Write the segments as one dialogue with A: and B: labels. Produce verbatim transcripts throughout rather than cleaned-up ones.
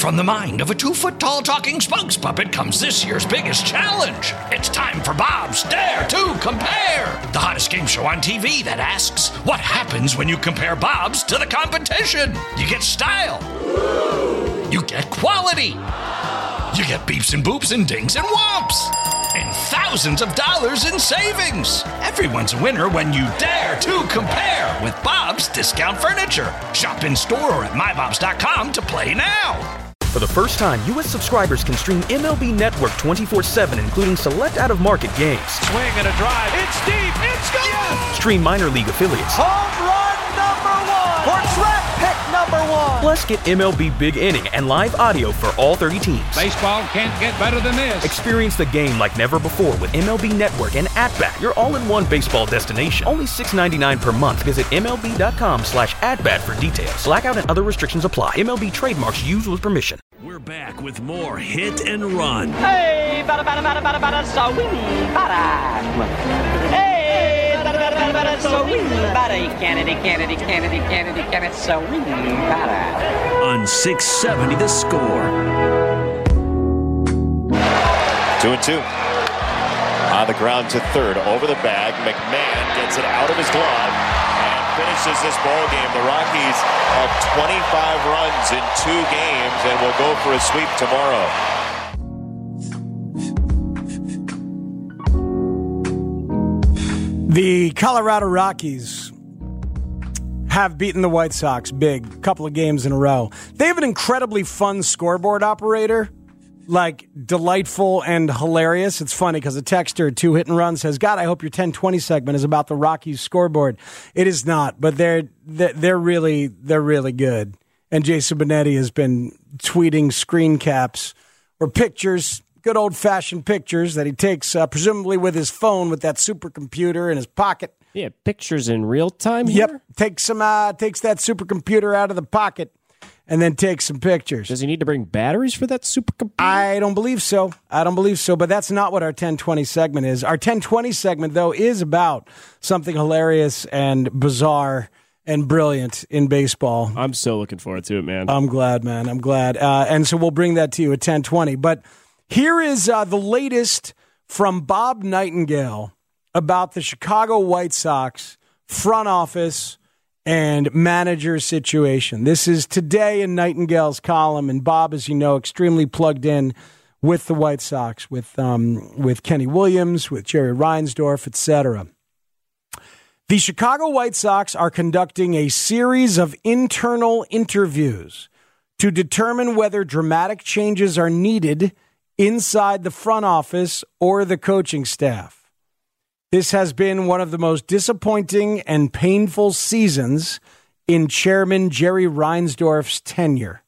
A: from the mind of a two-foot-tall talking spokes puppet comes this year's biggest challenge. It's time for Bob's Dare to Compare, the hottest game show on T V that asks, what happens when you compare Bobs to the competition? You get style. You get quality. You get beeps and boops and dings and whomps. And thousands of dollars in savings. Everyone's a winner when you dare to compare with Bob's Discount Furniture. Shop in store or at my bobs dot com to play now.
B: For the first time, U S subscribers can stream M L B Network twenty-four seven, including select out-of-market games.
C: Swing and a drive. It's deep. It's gone. Yes!
B: Stream minor league affiliates.
C: Home run number one. Or track pick number one.
B: Plus, get M L B Big Inning and live audio for all thirty teams.
C: Baseball can't get better than this.
B: Experience the game like never before with M L B Network and At-Bat, your all-in-one baseball destination. Only six dollars and ninety-nine cents per month. Visit M L B dot com slash at-bat for details. Blackout and other restrictions apply. M L B trademarks used with permission.
D: We're back with more Hit and Run.
E: Hey, bada bada bada bada bada, so we bada. Hey, bada bada bada bada, so we bada. Kennedy, Kennedy, Kennedy, Kennedy, Kennedy, so we bada.
D: On six seventy The Score.
F: Two and two. On the ground to third, over the bag. McMahon gets it out of his glove and finishes this ball game. The Rockies have twenty-five runs in two games and will go for a sweep tomorrow.
G: The Colorado Rockies have beaten the White Sox big, a couple of games in a row. They have an incredibly fun scoreboard operator, like delightful and hilarious. It's funny because a texter, two hit and run, says, God, I hope your ten twenty segment is about the Rockies scoreboard. It is not, but they're they're really they're really good. And Jason Benetti has been tweeting screen caps or pictures, good old-fashioned pictures that he takes uh, presumably with his phone with that supercomputer in his pocket.
H: Yeah, pictures in real time here?
G: Yep, takes some uh, takes that supercomputer out of the pocket and then takes some pictures.
H: Does he need to bring batteries for that supercomputer?
G: I don't believe so. I don't believe so, but that's not what our ten twenty segment is. Our ten twenty segment, though, is about something hilarious and bizarre and brilliant in baseball.
H: I'm so looking forward to it, man.
G: I'm glad, man. I'm glad. Uh, and so we'll bring that to you at ten twenty. But here is uh, the latest from Bob Nightingale about the Chicago White Sox front office and manager situation. This is today in Nightingale's column, and Bob, as you know, extremely plugged in with the White Sox, with um, with Kenny Williams, with Jerry Reinsdorf, et cetera. The Chicago White Sox are conducting a series of internal interviews to determine whether dramatic changes are needed inside the front office or the coaching staff. This has been one of the most disappointing and painful seasons in Chairman Jerry Reinsdorf's tenure.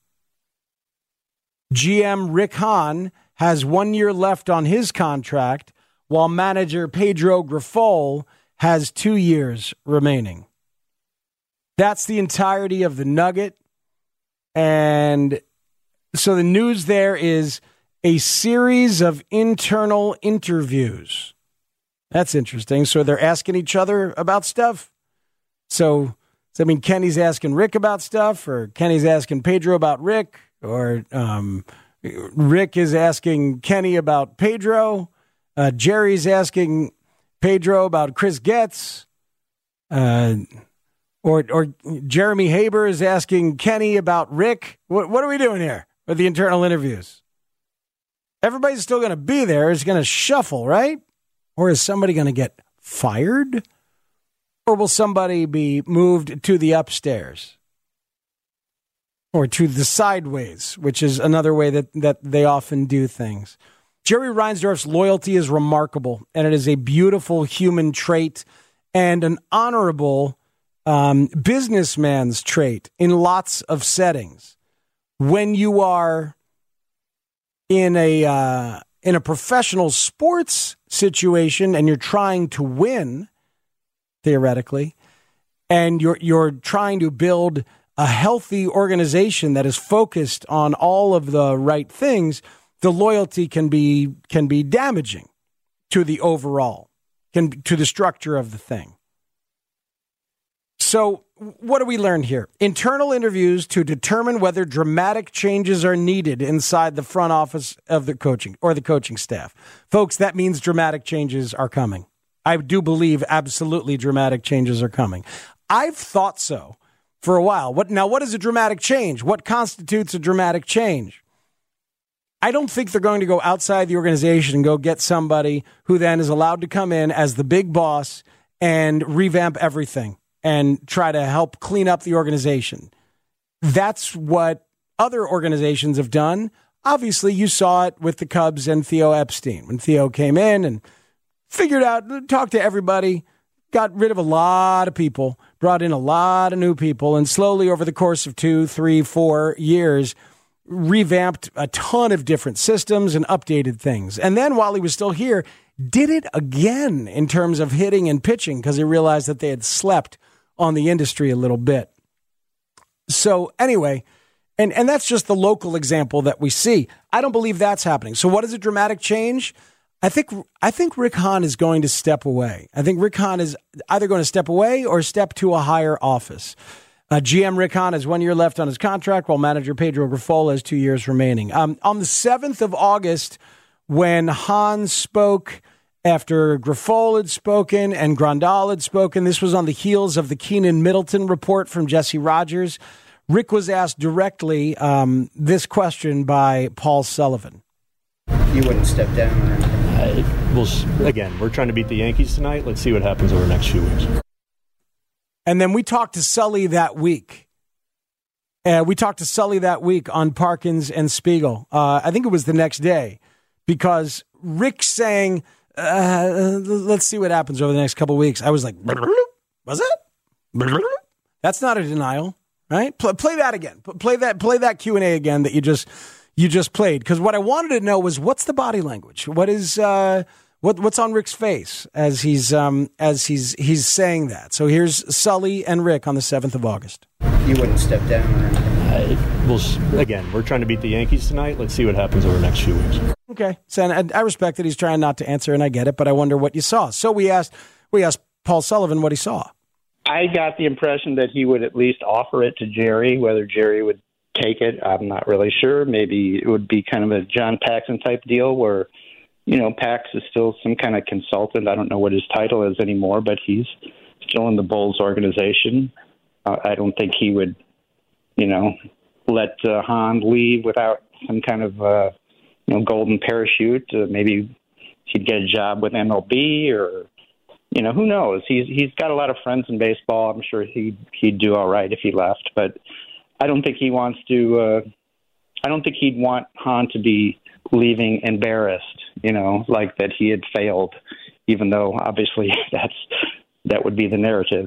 G: G M Rick Hahn has one year left on his contract, while manager Pedro Grifol has two years remaining. That's the entirety of the nugget. And so the news there is a series of internal interviews. That's interesting. So they're asking each other about stuff. So, does that mean Kenny's asking Rick about stuff, or Kenny's asking Pedro about Rick, or um, Rick is asking Kenny about Pedro? Uh, Jerry's asking Pedro about Chris Getz, uh, or or Jeremy Haber is asking Kenny about Rick. What what are we doing here with the internal interviews? Everybody's still going to be there. It's going to shuffle, right? Or is somebody going to get fired? Or will somebody be moved to the upstairs? Or to the sideways, which is another way that, that they often do things. Jerry Reinsdorf's loyalty is remarkable, and it is a beautiful human trait and an honorable um, businessman's trait in lots of settings. When you are in a uh, in a professional sports situation and you're trying to win, theoretically, and you're you're trying to build a healthy organization that is focused on all of the right things, the loyalty can be can be damaging to the overall, can to the structure of the thing. So what do we learn here? Internal interviews to determine whether dramatic changes are needed inside the front office of the coaching or the coaching staff. Folks, that means dramatic changes are coming. I do believe absolutely dramatic changes are coming. I've thought so for a while. What now, what is a dramatic change? What constitutes a dramatic change? I don't think they're going to go outside the organization and go get somebody who then is allowed to come in as the big boss and revamp everything and try to help clean up the organization. That's what other organizations have done. Obviously, you saw it with the Cubs and Theo Epstein. When Theo came in and figured out, talked to everybody, got rid of a lot of people, brought in a lot of new people, and slowly over the course of two, three, four years, revamped a ton of different systems and updated things. And then while he was still here, did it again in terms of hitting and pitching because he realized that they had slept on the industry a little bit. So anyway, and, and that's just the local example that we see. I don't believe that's happening. So what is a dramatic change? I think I think Rick Hahn is going to step away. I think Rick Hahn is either going to step away or step to a higher office. Uh, G M Rick Hahn has one year left on his contract, while manager Pedro Grifol has two years remaining. Um, on the seventh of August, when Hahn spoke after Grifol had spoken and Grandal had spoken, this was on the heels of the Keenan Middleton report from Jesse Rogers. Rick was asked directly um, this question by Paul Sullivan.
I: You wouldn't step down or anything?
J: I, well, again, we're trying to beat the Yankees tonight. Let's see what happens over the next few weeks.
G: And then we talked to Sully that week. Uh, we talked to Sully that week on Parkins and Spiegel. Uh, I think it was the next day, because Rick saying, uh, let's see what happens over the next couple of weeks. I was like, was it? That's not a denial, right? Play, play that again. Play that, play that Q and A again that you just, you just played. Because what I wanted to know was, what's the body language? What is, uh, What what's on Rick's face as he's um as he's he's saying that? So here's Sully and Rick on the seventh of August.
I: You wouldn't step down or anything?
J: I, well, again, we're trying to beat the Yankees tonight. Let's see what happens over the next few weeks.
G: Okay, so and I respect that he's trying not to answer, and I get it, but I wonder what you saw. So we asked we asked Paul Sullivan what he saw.
K: I got the impression that he would at least offer it to Jerry. Whether Jerry would take it, I'm not really sure. Maybe it would be kind of a John Paxson type deal where, you know, Pax is still some kind of consultant. I don't know what his title is anymore, but he's still in the Bulls organization. Uh, I don't think he would, you know, let uh, Hahn leave without some kind of, uh, you know, golden parachute. Uh, maybe he'd get a job with M L B or, you know, who knows? He's he's got a lot of friends in baseball. I'm sure he'd he'd do all right if he left, but I don't think he wants to. Uh, I don't think he'd want Hahn to be leaving embarrassed, you know, like that he had failed, even though obviously that's that would be the narrative.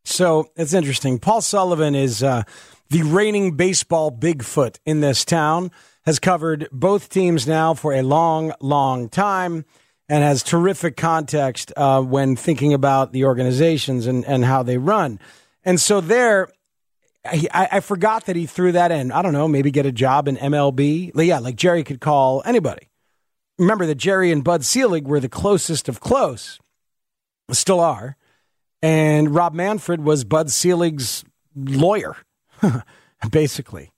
G: So it's interesting. Paul Sullivan is uh, the reigning baseball Bigfoot in this town, has covered both teams now for a long, long time, and has terrific context uh, when thinking about the organizations and, and how they run. And so there, I, I forgot that he threw that in. I don't know, maybe get a job in M L B. Yeah, like Jerry could call anybody. Remember that Jerry and Bud Selig were the closest of close, still are. And Rob Manfred was Bud Selig's lawyer, basically.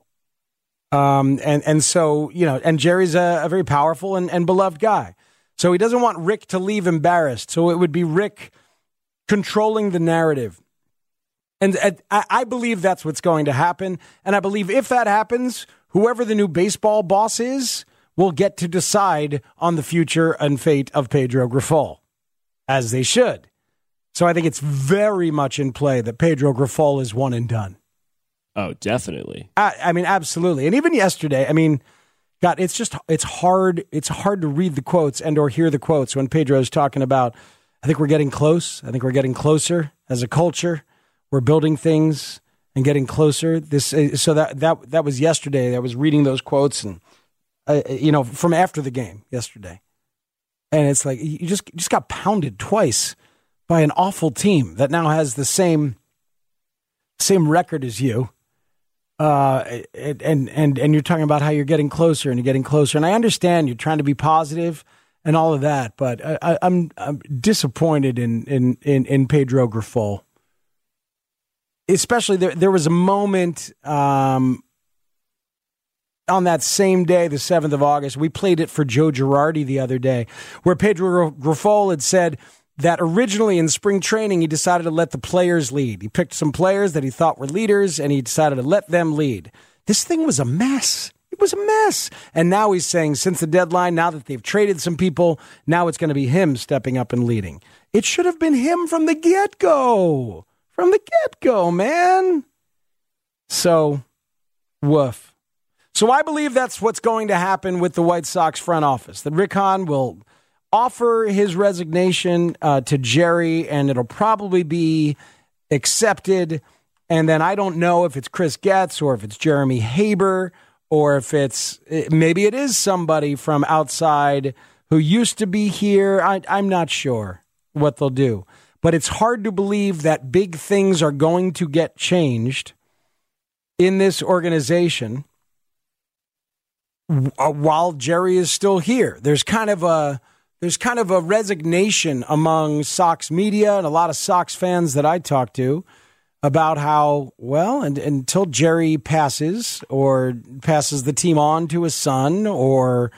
G: Um, and, and so, you know, and Jerry's a, a very powerful and, and beloved guy. So he doesn't want Rick to leave embarrassed. So it would be Rick controlling the narrative. And I, I believe that's what's going to happen. And I believe if that happens, whoever the new baseball boss is will get to decide on the future and fate of Pedro Grifol, as they should. So I think it's very much in play that Pedro Grifol is one and done.
H: Oh, definitely.
G: I, I mean, absolutely. And even yesterday, I mean, God, it's just, it's hard. It's hard to read the quotes and or hear the quotes when Pedro's talking about, I think we're getting close. I think we're getting closer as a culture. We're building things and getting closer. This, so that, that, that was yesterday. I was reading those quotes and, uh, you know, from after the game yesterday. And it's like, you just, you just got pounded twice by an awful team that now has the same, same record as you. Uh, and, and, and you're talking about how you're getting closer and you're getting closer. And I understand you're trying to be positive and all of that, but I, I'm, I'm disappointed in, in, in, in Pedro Grifol. especially there, there was a moment um, on that same day, the seventh of August, we played it for Joe Girardi the other day, where Pedro Grifol had said that originally in spring training, he decided to let the players lead. He picked some players that he thought were leaders, and he decided to let them lead. This thing was a mess. It was a mess. And now he's saying since the deadline, now that they've traded some people, now it's going to be him stepping up and leading. It should have been him from the get-go. From the get-go, man. So, woof. So I believe that's what's going to happen with the White Sox front office. That Rick Hahn will offer his resignation uh, to Jerry, and it'll probably be accepted. And then I don't know if it's Chris Getz or if it's Jeremy Haber or if it's maybe it is somebody from outside who used to be here. I, I'm not sure what they'll do. But it's hard to believe that big things are going to get changed in this organization while Jerry is still here. There's kind of a there's kind of a resignation among Sox media and a lot of Sox fans that I talk to about how, well, and, until Jerry passes or passes the team on to his son or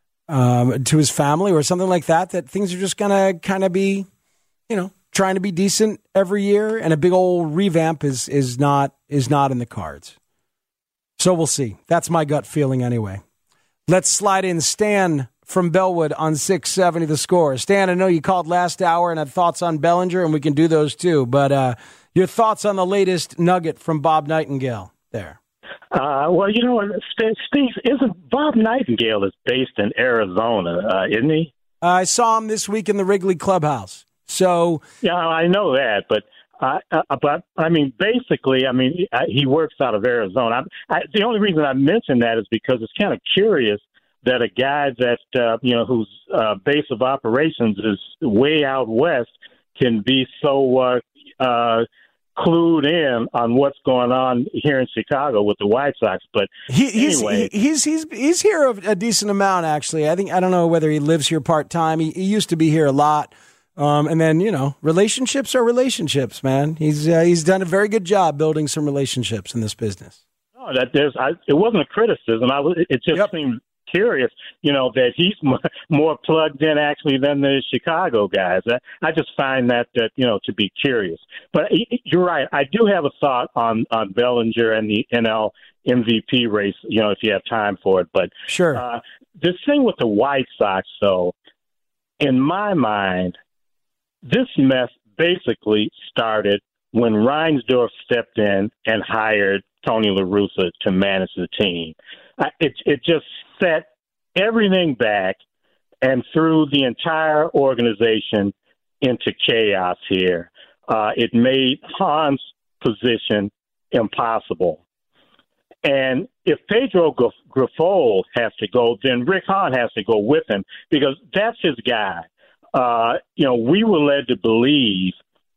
G: um, to his family or something like that, that things are just going to kind of be, you know, trying to be decent every year, and a big old revamp is is not is not in the cards. So we'll see. That's my gut feeling anyway. Let's slide in Stan from Bellwood on six seventy The Score. Stan, I know you called last hour and had thoughts on Bellinger, and we can do those too. But uh, your thoughts on the latest nugget from Bob Nightingale there?
L: Uh, well, you know what, Steve, isn't Bob Nightingale is based in Arizona, uh, isn't he?
G: Uh, I saw him this week in the Wrigley Clubhouse. So
L: yeah, I know that, but uh, uh, but I mean, basically, I mean, he works out of Arizona. I, I, the only reason I mention that is because it's kind of curious that a guy that uh, you know whose uh, base of operations is way out west can be so uh, uh, clued in on what's going on here in Chicago with the White Sox. But
G: he, he's,
L: anyway,
G: he, he's he's he's here a, a decent amount actually. I think I don't know whether he lives here part time. He, he used to be here a lot. Um, and then, you know, relationships are relationships, man. He's uh, he's done a very good job building some relationships in this business.
L: Oh, that there's, I, it wasn't a criticism. I was, it just yep. seemed curious, you know, that he's more, more plugged in actually than the Chicago guys. I, I just find that, that, you know, to be curious. But you're right. I do have a thought on, on Bellinger and the N L M V P race, you know, if you have time for it. But
G: sure.
L: Uh, this thing with the White Sox, though, in my mind, this mess basically started when Reinsdorf stepped in and hired Tony La Russa to manage the team. It, it just set everything back and threw the entire organization into chaos here. Uh, it made Hahn's position impossible. And if Pedro Grifol has to go, then Rick Hahn has to go with him because that's his guy. Uh, you know, we were led to believe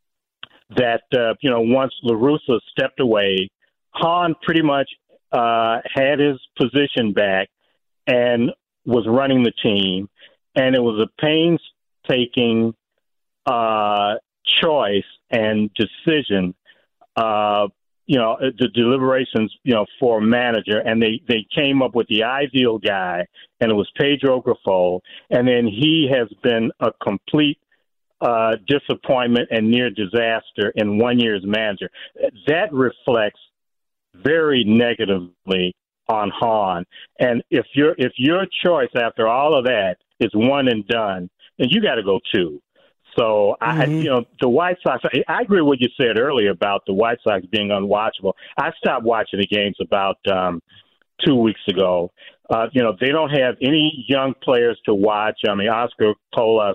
L: that, uh, you know, once La Russa stepped away, Hahn pretty much uh, had his position back and was running the team. And it was a painstaking uh, choice and decision, uh, you know, the deliberations, you know, for a manager. And they, they came up with the ideal guy, and it was Pedro Grifol. And then he has been a complete uh, disappointment and near disaster in one year as manager. That reflects very negatively on Hahn. And if your if your choice after all of that is one and done, then you got to go two. So, mm-hmm. I, you know, the White Sox, I, I agree with what you said earlier about the White Sox being unwatchable. I stopped watching the games about um, two weeks ago. Uh, you know, they don't have any young players to watch. I mean, Oscar Colas,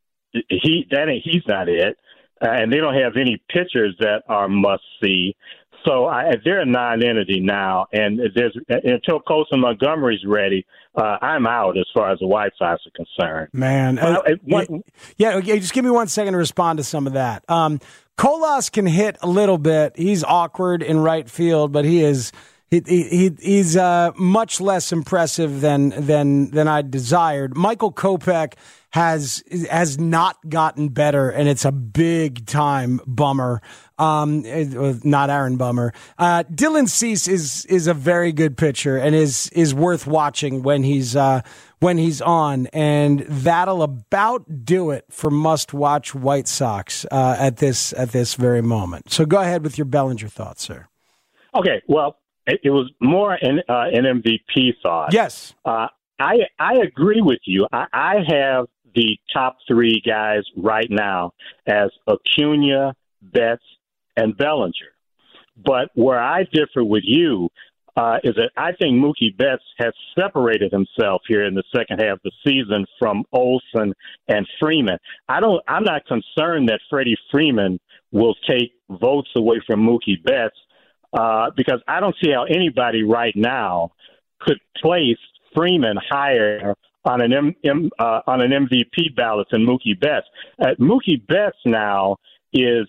L: he, that ain't, he's not it. Uh, and they don't have any pitchers that are must-see. So I, they're a non-entity now, and there's until Colson Montgomery's ready, uh, I'm out as far as the White Sox are concerned.
G: Man, uh, I, one, yeah, yeah, just give me one second to respond to some of that. Um, Colas can hit a little bit. He's awkward in right field, but he is he, he he's uh, much less impressive than than than I desired. Michael Kopech has has not gotten better, and it's a big time bummer. Um, not Aaron Bummer. Uh, Dylan Cease is is a very good pitcher and is is worth watching when he's uh, when he's on, and that'll about do it for must watch White Sox uh, at this at this very moment. So go ahead with your Bellinger thoughts, sir.
L: Okay, well, it, it was more an uh, an M V P thought.
G: Yes,
L: uh, I I agree with you. I, I have the top three guys right now as Acuna, Betts, and Bellinger. But where I differ with you uh, is that I think Mookie Betts has separated himself here in the second half of the season from Olsen and Freeman. I don't. I'm not concerned that Freddie Freeman will take votes away from Mookie Betts uh, because I don't see how anybody right now could place Freeman higher on an M, M, uh, on an M V P ballot than Mookie Betts. Uh, Mookie Betts now is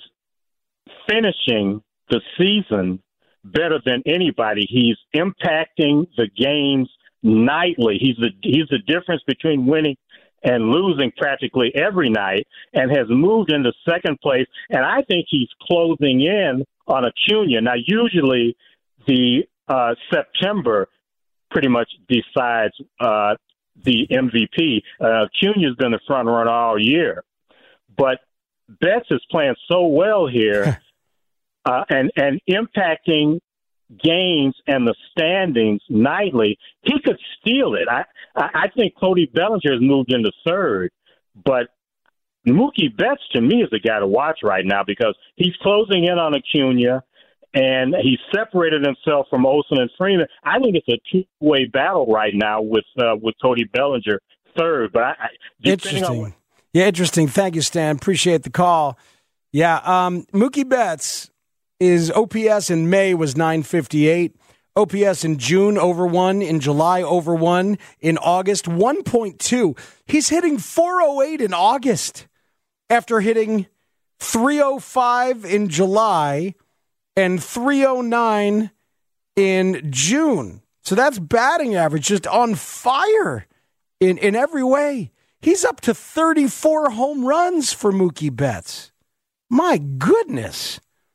L: finishing the season better than anybody. He's impacting the games nightly. He's the he's the difference between winning and losing practically every night, and has moved into second place. And I think he's closing in on Acuna. Now, usually the uh, September pretty much decides uh, the M V P. Uh, Acuna's been the front runner all year, but Betts is playing so well here uh, and and impacting games and the standings nightly. He could steal it. I I think Cody Bellinger has moved into third, but Mookie Betts to me is the guy to watch right now because he's closing in on Acuna. And he separated himself from Olsen and Freeman. I think it's a two-way battle right now with uh, with Cody Bellinger third. But I, I
G: interesting.
L: On what-
G: yeah, interesting. Thank you, Stan. Appreciate the call. Yeah, um, Mookie Betts, his O P S in May was nine fifty-eight. O P S in June over one. In July over one. In August one point two. He's hitting four oh eight in August after hitting three oh five in July and three oh nine in June. So that's batting average, just on fire in, in every way. He's up to thirty-four home runs for Mookie Betts. My goodness.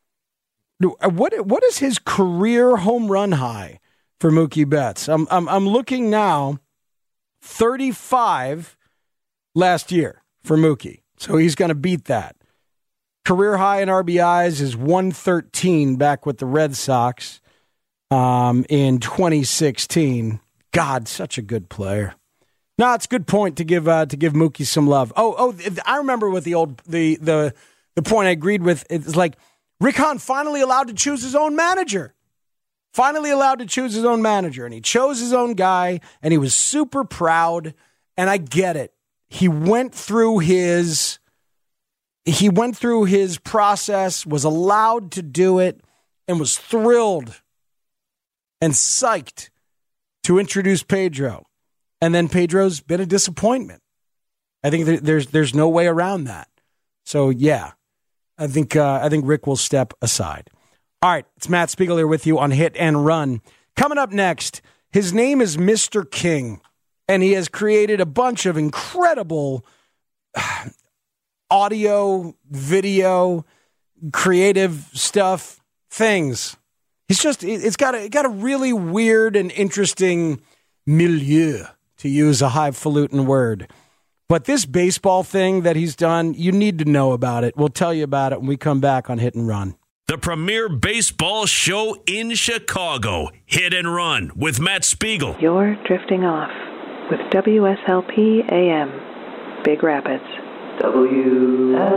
G: What what is his career home run high for Mookie Betts? I'm I'm, I'm looking now, thirty-five last year for Mookie. So he's going to beat that. Career high in R B Is is one thirteen back with the Red Sox um, in twenty sixteen. God, such a good player. No, it's a good point to give uh, to give Mookie some love. Oh, oh, I remember what the old the the the point I agreed with. It's like Rick Hahn finally allowed to choose his own manager. Finally allowed to choose his own manager, and he chose his own guy, and he was super proud. And I get it. He went through his. He went through his process, was allowed to do it, and was thrilled and psyched to introduce Pedro. And then Pedro's been a disappointment. I think there's there's no way around that. So yeah, I think uh, I think Rick will step aside. All right, it's Matt Spiegel here with you on Hit and Run. Coming up next, his name is Mister King, and he has created a bunch of incredible audio, video, creative stuff, things. He's just, it's got a, it got a really weird and interesting milieu, to use a highfalutin word. But this baseball thing that he's done, you need to know about it. We'll tell you about it when we come back on Hit and Run.
D: The premier baseball show in Chicago, Hit and Run with Matt Spiegel.
M: You're drifting off with W S L P A M, Big Rapids. W S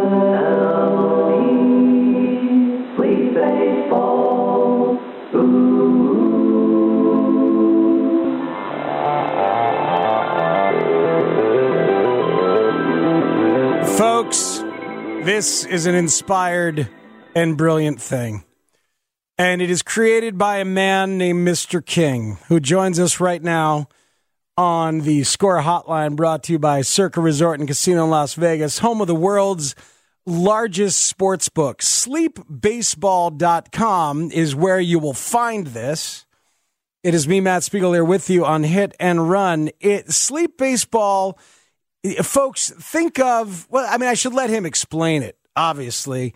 M: L P, Sleep Baseball. Ooh.
G: Folks, this is an inspired and brilliant thing. And it is created by a man named Mister King, who joins us right now on the Score Hotline, brought to you by Circa Resort and Casino in Las Vegas, home of the world's largest sports book. sleep baseball dot com is where you will find this. It is me, Matt Spiegel, here with you on Hit and Run. It Sleep Baseball, folks, think of, well, I mean, I should let him explain it, obviously.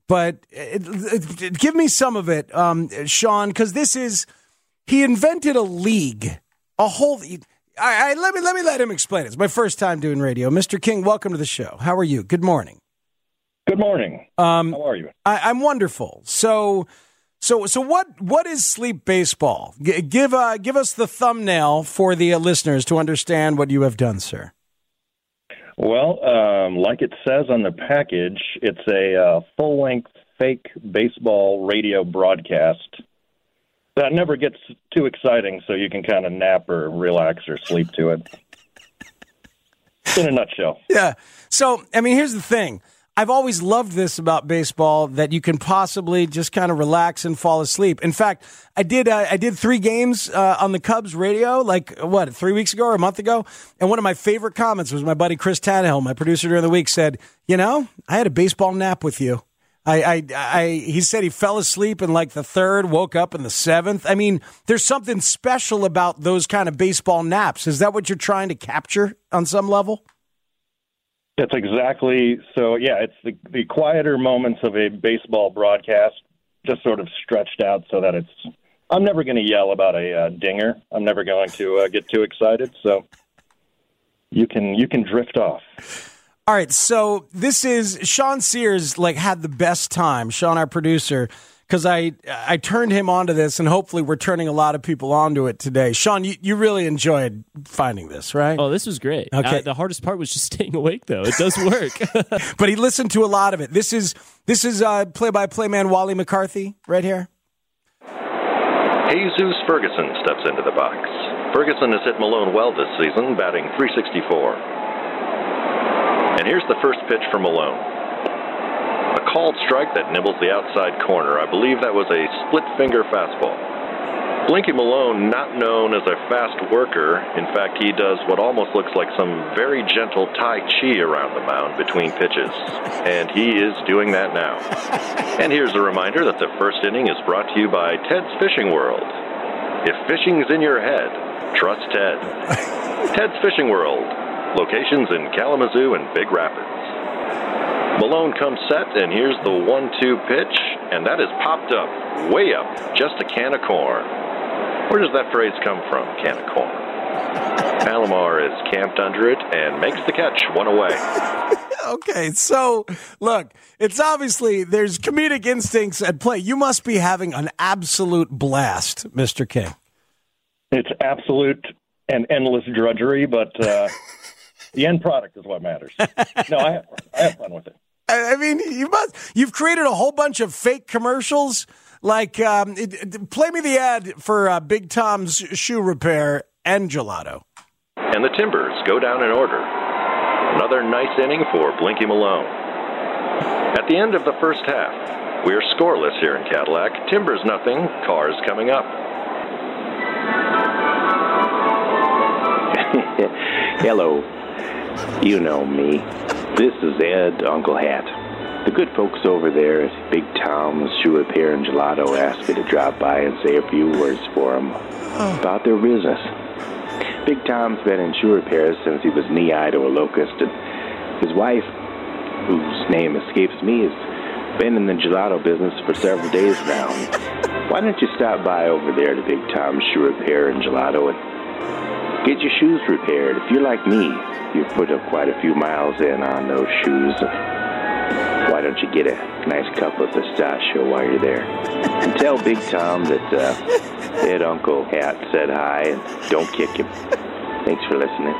G: but it, it, it, give me some of it, um, Sean, because this is he invented a league, a whole. I, I, let me let me let him explain it. It's my first time doing radio. Mister King, welcome to the show. How are you? Good morning.
N: Good morning.
G: Um,
N: How are you?
G: I, I'm wonderful. So, so, so, what? What is sleep baseball? G- give uh, give us the thumbnail for the uh, listeners to understand what you have done, sir.
N: Well, um, like it says on the package, it's a uh, full-length fake baseball radio broadcast that never gets too exciting, so you can kind of nap or relax or sleep to it. In a nutshell.
G: Yeah. So, I mean, here's the thing. I've always loved this about baseball, that you can possibly just kind of relax and fall asleep. In fact, I did uh, I did three games uh, on the Cubs radio, like, what, three weeks ago or a month ago? And one of my favorite comments was my buddy Chris Tannehill, my producer during the week, said, you know, I had a baseball nap with you. I, I, I, he said he fell asleep in like the third, woke up in the seventh. I mean, there's something special about those kind of baseball naps. Is that what you're trying to capture on some level?
N: That's exactly so. Yeah, it's the, the quieter moments of a baseball broadcast, just sort of stretched out so that it's. I'm never going to yell about a uh, dinger. I'm never going to uh, get too excited. So you can you can drift off.
G: All right. So this is Sean Sears. Like had the best time. Sean, our producer. Because I I turned him onto this, and hopefully we're turning a lot of people onto it today. Sean, you, you really enjoyed finding this, right?
H: Oh, this was great.
G: Okay.
H: Uh, the hardest part was just staying awake, though. It does work.
G: But he listened to a lot of it. This is this is uh, play-by-play man Wally McCarthy right here.
O: Jesus Ferguson steps into the box. Ferguson has hit Malone well this season, batting three sixty-four. And here's the first pitch for Malone. A called strike that nibbles the outside corner. I believe that was a split-finger fastball. Blinky Malone, not known as a fast worker. In fact, he does what almost looks like some very gentle Tai Chi around the mound between pitches. And he is doing that now. And here's a reminder that the first inning is brought to you by Ted's Fishing World. If fishing's in your head, trust Ted. Ted's Fishing World. Locations in Kalamazoo and Big Rapids. Malone comes set, and here's the one two pitch, and that is popped up, way up, just a can of corn. Where does that phrase come from, can of corn? Palomar is camped under it and makes the catch, one away.
G: Okay, so, look, it's obviously, there's comedic instincts at play. You must be having an absolute blast, Mister King.
N: It's absolute and endless drudgery, but uh, the end product is what matters. No, I have, I have fun with it.
G: I mean, you must. You've created a whole bunch of fake commercials. Like, um, it, it, play me the ad for uh, Big Tom's Shoe Repair and Gelato.
O: And the Timbers go down in order. Another nice inning for Blinky Malone. At the end of the first half, we are scoreless here in Cadillac. Timbers nothing, Cars coming up.
P: Hello. You know me. This is Ed, Uncle Hat. The good folks over there at Big Tom's Shoe Repair and Gelato asked me to drop by and say a few words for them about their business. Big Tom's been in shoe repairs since he was knee-high to a locust, and his wife, whose name escapes me, has been in the gelato business for several days now. Why don't you stop by over there to Big Tom's Shoe Repair and Gelato and get your shoes repaired? If you're like me, you've put up quite a few miles in on those shoes. Why don't you get a nice cup of pistachio while you're there? And tell Big Tom that uh, Ed Uncle Hat said hi, and don't kick him. Thanks for listening.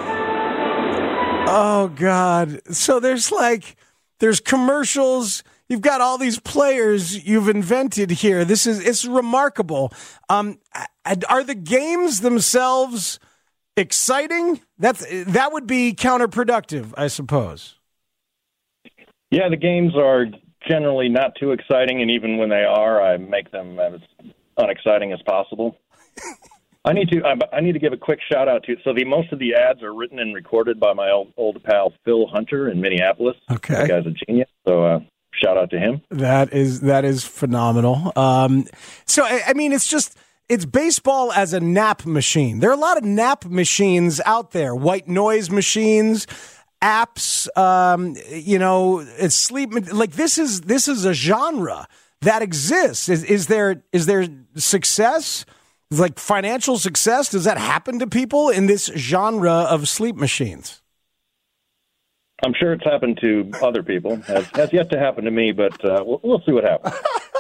G: Oh, God. So there's like, there's commercials. You've got all these players you've invented here. This is, it's remarkable. Um, are the games themselves exciting? That's, that would be counterproductive, I suppose.
N: Yeah, the games are generally not too exciting, and even when they are, I make them as unexciting as possible. I need to I, I need to give a quick shout out to so the most of the ads are written and recorded by my old, old pal Phil Hunter in Minneapolis.
G: Okay,
N: that guy's a genius. So uh, shout out to him.
G: That is that is phenomenal. Um, so I, I mean, it's just. It's baseball as a nap machine. There are a lot of nap machines out there, white noise machines. apps, um, you know, it's sleep. Like this is this is a genre that exists. Is, is there is there success, like financial success? Does that happen to people in this genre of sleep machines?
N: I'm sure it's happened to other people. Has, has yet to happen to me, but uh, we'll, we'll see what happens.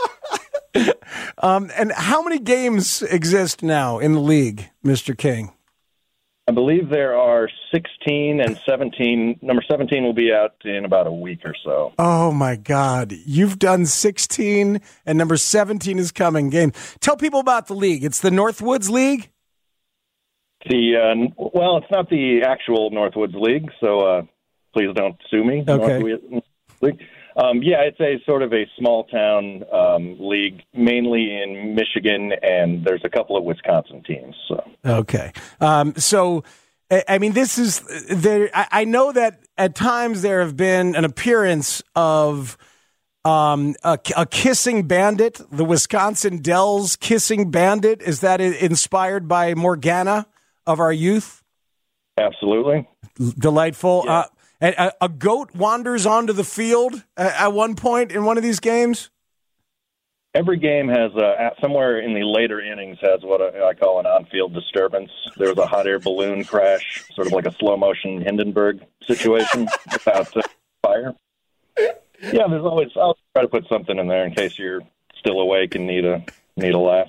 G: um, and how many games exist now in the league, Mister King?
N: I believe there are sixteen and seventeen. Number seventeen will be out in about a week or so.
G: Oh, my God. You've done sixteen, and number seventeen is coming. Game. Tell people about the league. It's the Northwoods League?
N: The uh, Well, it's not the actual Northwoods League, so uh, please don't sue me.
G: Okay.
N: Northwoods League. Um, yeah, it's a sort of a small-town um, league, mainly in Michigan, and there's a couple of Wisconsin teams. So.
G: Okay. Um, so, I mean, this is there. I know that at times there have been an appearance of um, a, a kissing bandit, the Wisconsin Dells kissing bandit. Is that inspired by Morgana of our youth?
N: Absolutely.
G: Delightful.
N: Yeah.
G: Uh, a, a goat wanders onto the field at one point in one of these games?
N: Every game has, uh, somewhere in the later innings, has what I call an on-field disturbance. There was a hot air balloon crash, sort of like a slow-motion Hindenburg situation without uh, fire. Yeah, there's always, I'll try to put something in there in case you're still awake and need a need a laugh.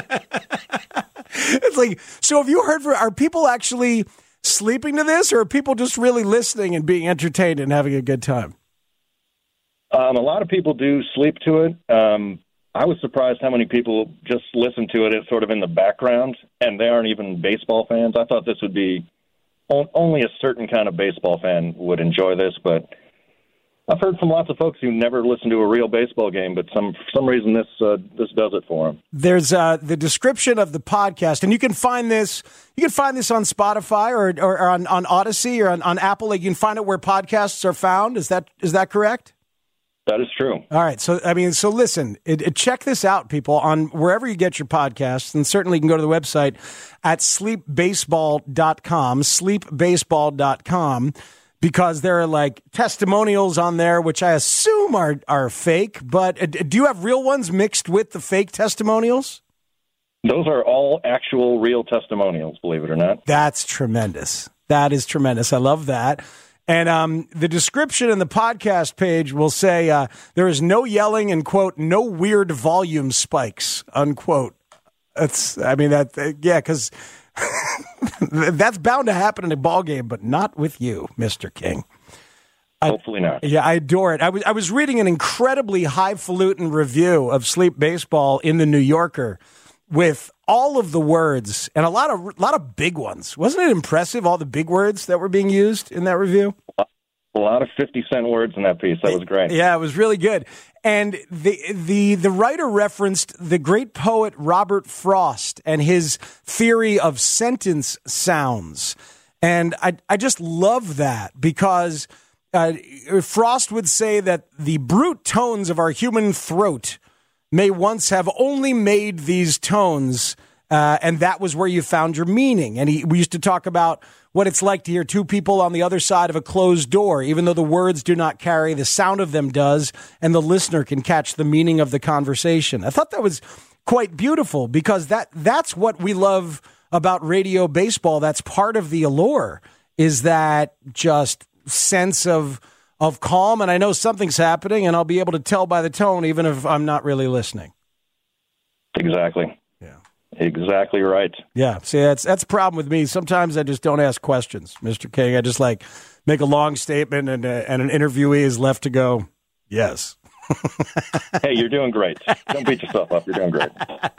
G: It's like, so have you heard, for, are people actually sleeping to this, or are people just really listening and being entertained and having a good time?
N: Um, a lot of people do sleep to it. Um, I was surprised how many people just listen to it as sort of in the background, and they aren't even baseball fans. I thought this would be only a certain kind of baseball fan would enjoy this, but I've heard from lots of folks who never listen to a real baseball game, but some for some reason this uh, this does it for them.
G: There's uh, the description of the podcast, and you can find this. You can find this on Spotify or or, or on, on Odyssey or on, on Apple. Like, you can find it where podcasts are found. Is that is that correct?
N: That is true.
G: All right. So, I mean, so listen, it, it, check this out, people, on wherever you get your podcasts. And certainly you can go to the website at sleep baseball dot com, sleep baseball dot com, because there are like testimonials on there, which I assume are, are fake. But uh, do you have real ones mixed with the fake testimonials?
N: Those are all actual real testimonials, believe it or not.
G: That's tremendous. That is tremendous. I love that. And um, the description in the podcast page will say uh, there is no yelling and, quote, no weird volume spikes, unquote. That's, I mean, that, uh, yeah, because that's bound to happen in a ball game, but not with you, Mister King.
N: Hopefully not.
G: I, yeah, I adore it. I was I was reading an incredibly highfalutin review of Sleep Baseball in the New Yorker with all of the words and a lot of a lot of big ones. Wasn't it impressive, all the big words that were being used in that review?
N: A lot of fifty cent words in that piece. That was great.
G: Yeah, it was really good. And the the the writer referenced the great poet Robert Frost and his theory of sentence sounds. And I I just love that because uh, Frost would say that the brute tones of our human throat may once have only made these tones, uh, and that was where you found your meaning. And he, we used to talk about what it's like to hear two people on the other side of a closed door, even though the words do not carry, the sound of them does, and the listener can catch the meaning of the conversation. I thought that was quite beautiful because that that's what we love about radio baseball. That's part of the allure, is that just sense of of calm, and I know something's happening, and I'll be able to tell by the tone, even if I'm not really listening.
N: Exactly.
G: Yeah.
N: Exactly right.
G: Yeah. See, that's that's the problem with me. Sometimes I just don't ask questions, Mister King. I just like make a long statement, and uh, and an interviewee is left to go, yes.
N: Hey, you're doing great. Don't beat yourself up. You're doing great.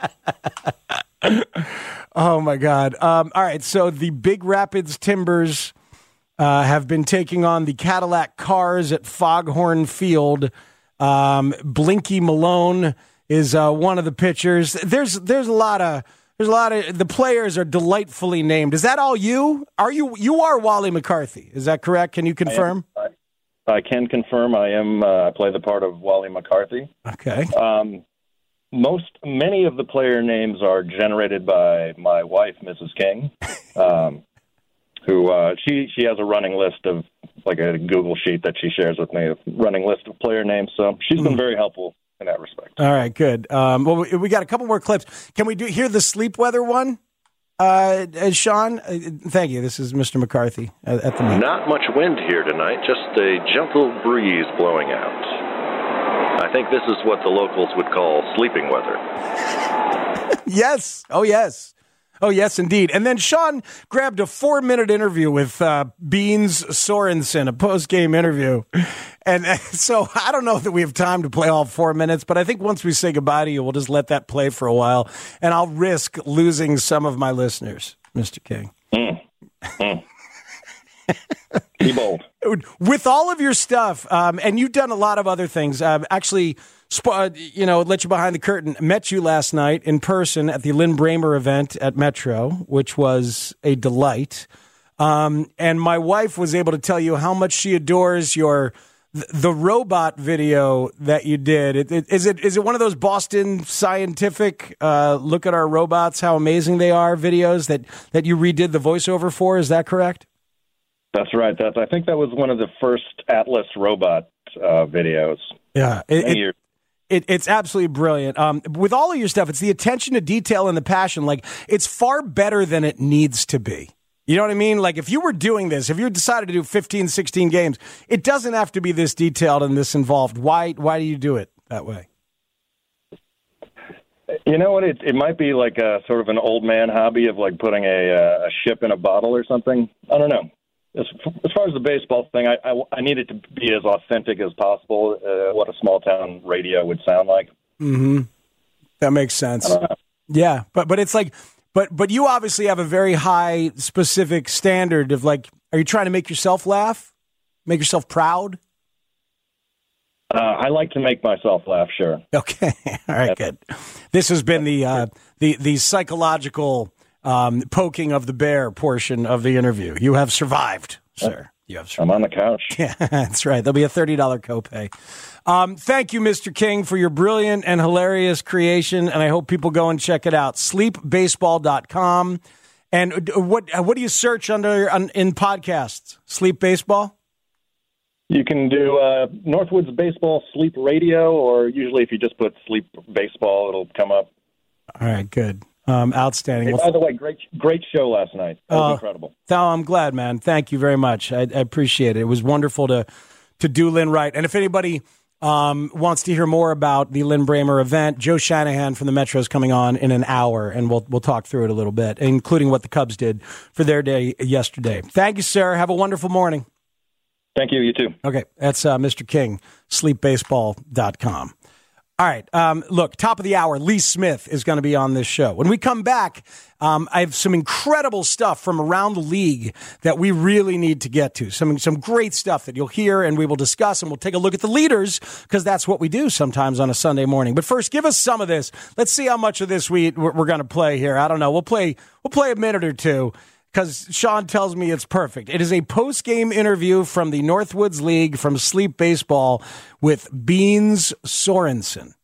G: Oh my God. Um, all right. So the Big Rapids Timbers Uh, have been taking on the Cadillac Cars at Foghorn Field. Um, Blinky Malone is uh, one of the pitchers. There's there's a lot of there's a lot of the players are delightfully named. Is that all you? Are you you are Wally McCarthy? Is that correct? Can you confirm?
N: I, am, I, I can confirm. I am. Uh, I play the part of Wally McCarthy.
G: Okay.
N: Um, most many of the player names are generated by my wife, Missus King. Um, who uh, she she has a running list of like a Google sheet that she shares with me, a running list of player names. So she's been very helpful in that respect.
G: All right, good. Um, well, we, we got a couple more clips. Can we do hear the sleep weather one, uh, uh, Sean? Uh, thank you. This is Mister McCarthy at, at the meet.
O: Not much wind here tonight, just a gentle breeze blowing out. I think this is what the locals would call sleeping weather.
G: Yes. Oh, yes. Oh, yes, indeed. And then Sean grabbed a four-minute interview with uh, Beans Sorensen, a post-game interview. And uh, so I don't know that we have time to play all four minutes, but I think once we say goodbye to you, we'll just let that play for a while, and I'll risk losing some of my listeners, Mister King.
N: Mm. Mm. Be bold.
G: With all of your stuff, um, and you've done a lot of other things, uh, actually, sp- you know, let you behind the curtain, met you last night in person at the Lynn Bramer event at Metro, which was a delight. Um, and my wife was able to tell you how much she adores your the robot video that you did. It, it, is it is it one of those Boston Scientific uh, look at our robots, how amazing they are videos that, that you redid the voiceover for? Is that correct?
N: That's right. That's, I think that was one of the first Atlas robot uh, videos.
G: Yeah, it, it, it, it's absolutely brilliant. Um, with all of your stuff, it's the attention to detail and the passion. Like, it's far better than it needs to be. You know what I mean? Like, if you were doing this, if you decided to do fifteen, sixteen games, it doesn't have to be this detailed and this involved. Why Why do you do it that way?
N: You know what? It, it might be like a sort of an old man hobby of like putting a, uh, a ship in a bottle or something. I don't know. As, as far as the baseball thing, I, I, I need it to be as authentic as possible, uh, what a small-town radio would sound like.
G: Mm-hmm. That makes sense. Yeah, but but it's like, but but you obviously have a very high specific standard of like, are you trying to make yourself laugh? Make yourself proud?
N: Uh, I like to make myself laugh, sure.
G: Okay, all right, good. This has been the uh, the the psychological Um, poking of the bear portion of the interview. You have survived, sir. You have survived.
N: I'm on the couch.
G: Yeah, that's right. There'll be a thirty dollars copay. Um, thank you, Mister King, for your brilliant and hilarious creation, and I hope people go and check it out. sleep baseball dot com. And what what do you search under on, in podcasts? Sleep Baseball?
N: You can do uh, Northwoods Baseball Sleep Radio, or usually if you just put Sleep Baseball, it'll come up.
G: All right, good. Um, outstanding.
N: Hey, by the way, great great show last night. That was uh, incredible.
G: Oh, I'm glad, man. Thank you very much. I, I appreciate it. It was wonderful to to do Lynn right. And if anybody um, wants to hear more about the Lynn Bramer event, Joe Shanahan from the Metro is coming on in an hour, and we'll we'll talk through it a little bit, including what the Cubs did for their day yesterday. Thank you, sir. Have a wonderful morning.
N: Thank you. You too.
G: Okay, that's uh, Mister King, sleep baseball dot com. All right. Um, look, top of the hour, Lee Smith is going to be on this show. When we come back, um, I have some incredible stuff from around the league that we really need to get to. Some some great stuff that you'll hear and we will discuss, and we'll take a look at the leaders because that's what we do sometimes on a Sunday morning. But first, give us some of this. Let's see how much of this we, we're, we're going to play here. I don't know. We'll play, we'll play a minute or two, because Sean tells me it's perfect. It is a post-game interview from the Northwoods League from Sleep Baseball with Beans Sorensen.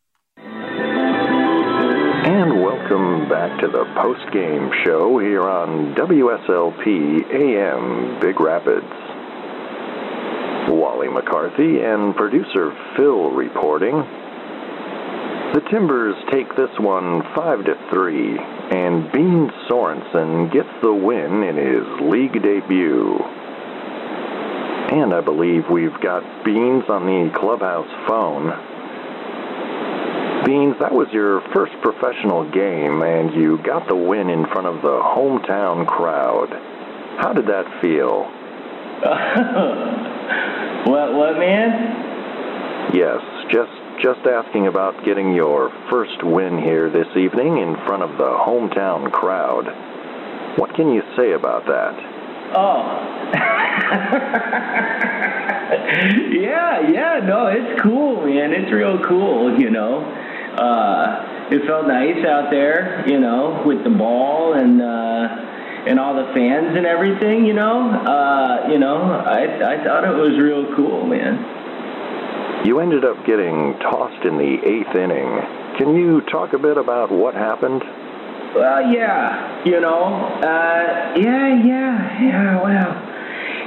P: And welcome back to the post-game show here on W S L P A M Big Rapids. Wally McCarthy and producer Phil reporting. The Timbers take this one five to three, and Beans Sorensen gets the win in his league debut. And I believe we've got Beans on the clubhouse phone. Beans, that was your first professional game, and you got the win in front of the hometown crowd. How did that feel?
Q: what, what, man?
P: Yes, just Just asking about getting your first win here this evening in front of the hometown crowd. What can you say about that?
Q: Oh. yeah, yeah, no, it's cool, man. It's real cool, you know. Uh, it felt nice out there, you know, with the ball and uh, and all the fans and everything, you know. Uh, you know, I I thought it was real cool, man.
P: You ended up getting tossed in the eighth inning. Can you talk a bit about what happened?
Q: Well, yeah, you know, uh, yeah, yeah, yeah, well,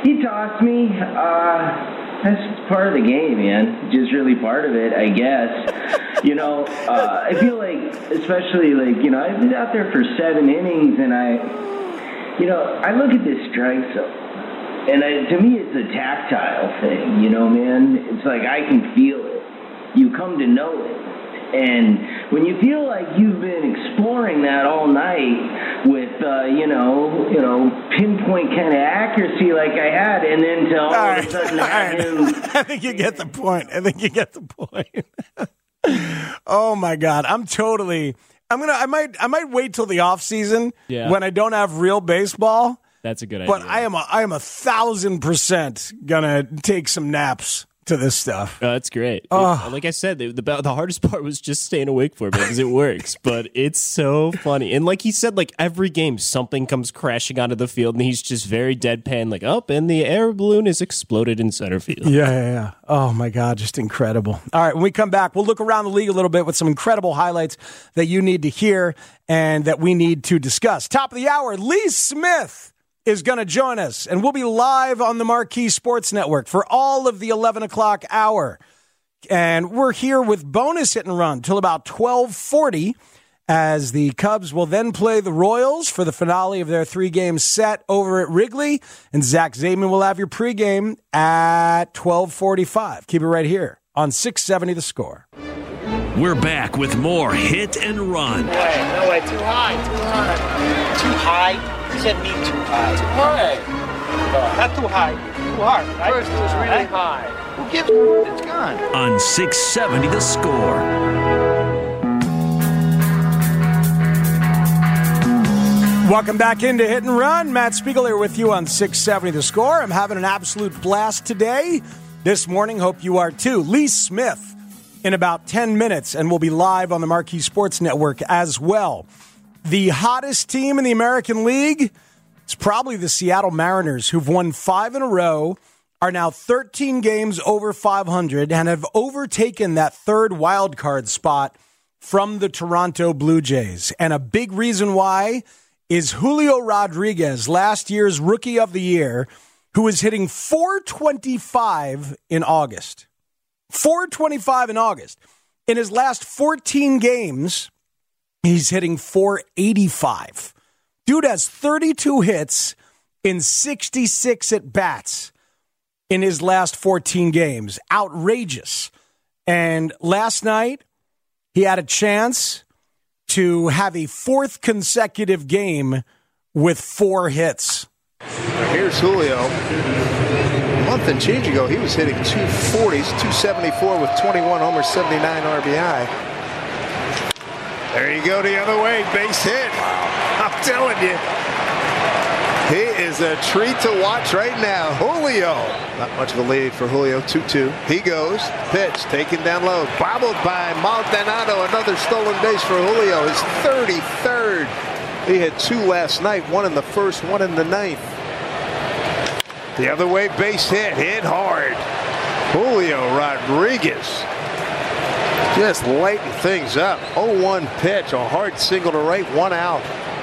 Q: he tossed me. Uh, that's part of the game, man. Just really part of it, I guess. You know, uh, I feel like, especially like, you know, I've been out there for seven innings, and I, you know, I look at this strike zone, and I, to me, it's a tactile thing. You know, man, it's like I can feel it. You come to know it. And when you feel like you've been exploring that all night with, uh, you know, you know, pinpoint kind of accuracy like I had, and then to all, all right, of a sudden
G: all
Q: have
G: right.
Q: him.
G: I think you get the point. I think you get the point. Oh my God, I'm totally. I'm gonna. I might. I might wait till the off season
H: Yeah.
G: when I don't have real baseball.
H: That's a good
G: But
H: idea.
G: I am. A, I am a thousand percent gonna take some naps to this stuff.
H: Oh, that's great.
G: Oh.
H: It- like I said, the, the the hardest part was just staying awake for it because it works. But it's so funny, and like he said, like every game something comes crashing onto the field, and he's just very deadpan, like, "Up, and the air balloon is exploded in center field."
G: Yeah, yeah, yeah. Oh my God, just incredible. All right, when we come back, we'll look around the league a little bit with some incredible highlights that you need to hear and that we need to discuss. Top of the hour, Lee Smith is going to join us, and we'll be live on the Marquee Sports Network for all of the eleven o'clock hour. And we're here with bonus hit and run till about twelve forty, as the Cubs will then play the Royals for the finale of their three-game set over at Wrigley. And Zach Zaidman will have your pregame at twelve forty-five. Keep it right here on six seventy The Score.
D: We're back with more Hit and Run.
C: No way, no way, too high, too high. Too high? You said me too high. Too high. Not too high, too hard, right? First it was really high. Who gives a It's gone.
D: On six seventy The Score.
G: Welcome back into Hit and Run. Matt Spiegel here with you on six seventy The Score. I'm having an absolute blast today. This morning, hope you are too. Lee Smith in about ten minutes, and we'll be live on the Marquee Sports Network as well. The hottest team in the American League is probably the Seattle Mariners, who've won five in a row, are now thirteen games over five hundred, and have overtaken that third wild card spot from the Toronto Blue Jays. And a big reason why is Julio Rodriguez, last year's Rookie of the Year, who is hitting four twenty-five in August. four twenty-five in August. In his last fourteen games, he's hitting four eighty-five. Dude has thirty-two hits in sixty-six at-bats in his last fourteen games. Outrageous. And last night, he had a chance to have a fourth consecutive game with four hits.
R: Here's Julio. A month and change ago, he was hitting two forties, two seventy-four with twenty-one homers, seventy-nine R B I. There you go the other way, base hit. I'm telling you. He is a treat to watch right now. Julio. Not much of a lead for Julio, two two. He goes. Pitch taken down low. Bobbled by Maldonado. Another stolen base for Julio. His thirty-third. He had two last night. One in the first, one in the ninth. The other way, base hit. Hit hard. Julio Rodriguez. Just lighting things up. oh one pitch. A hard single to right. One out.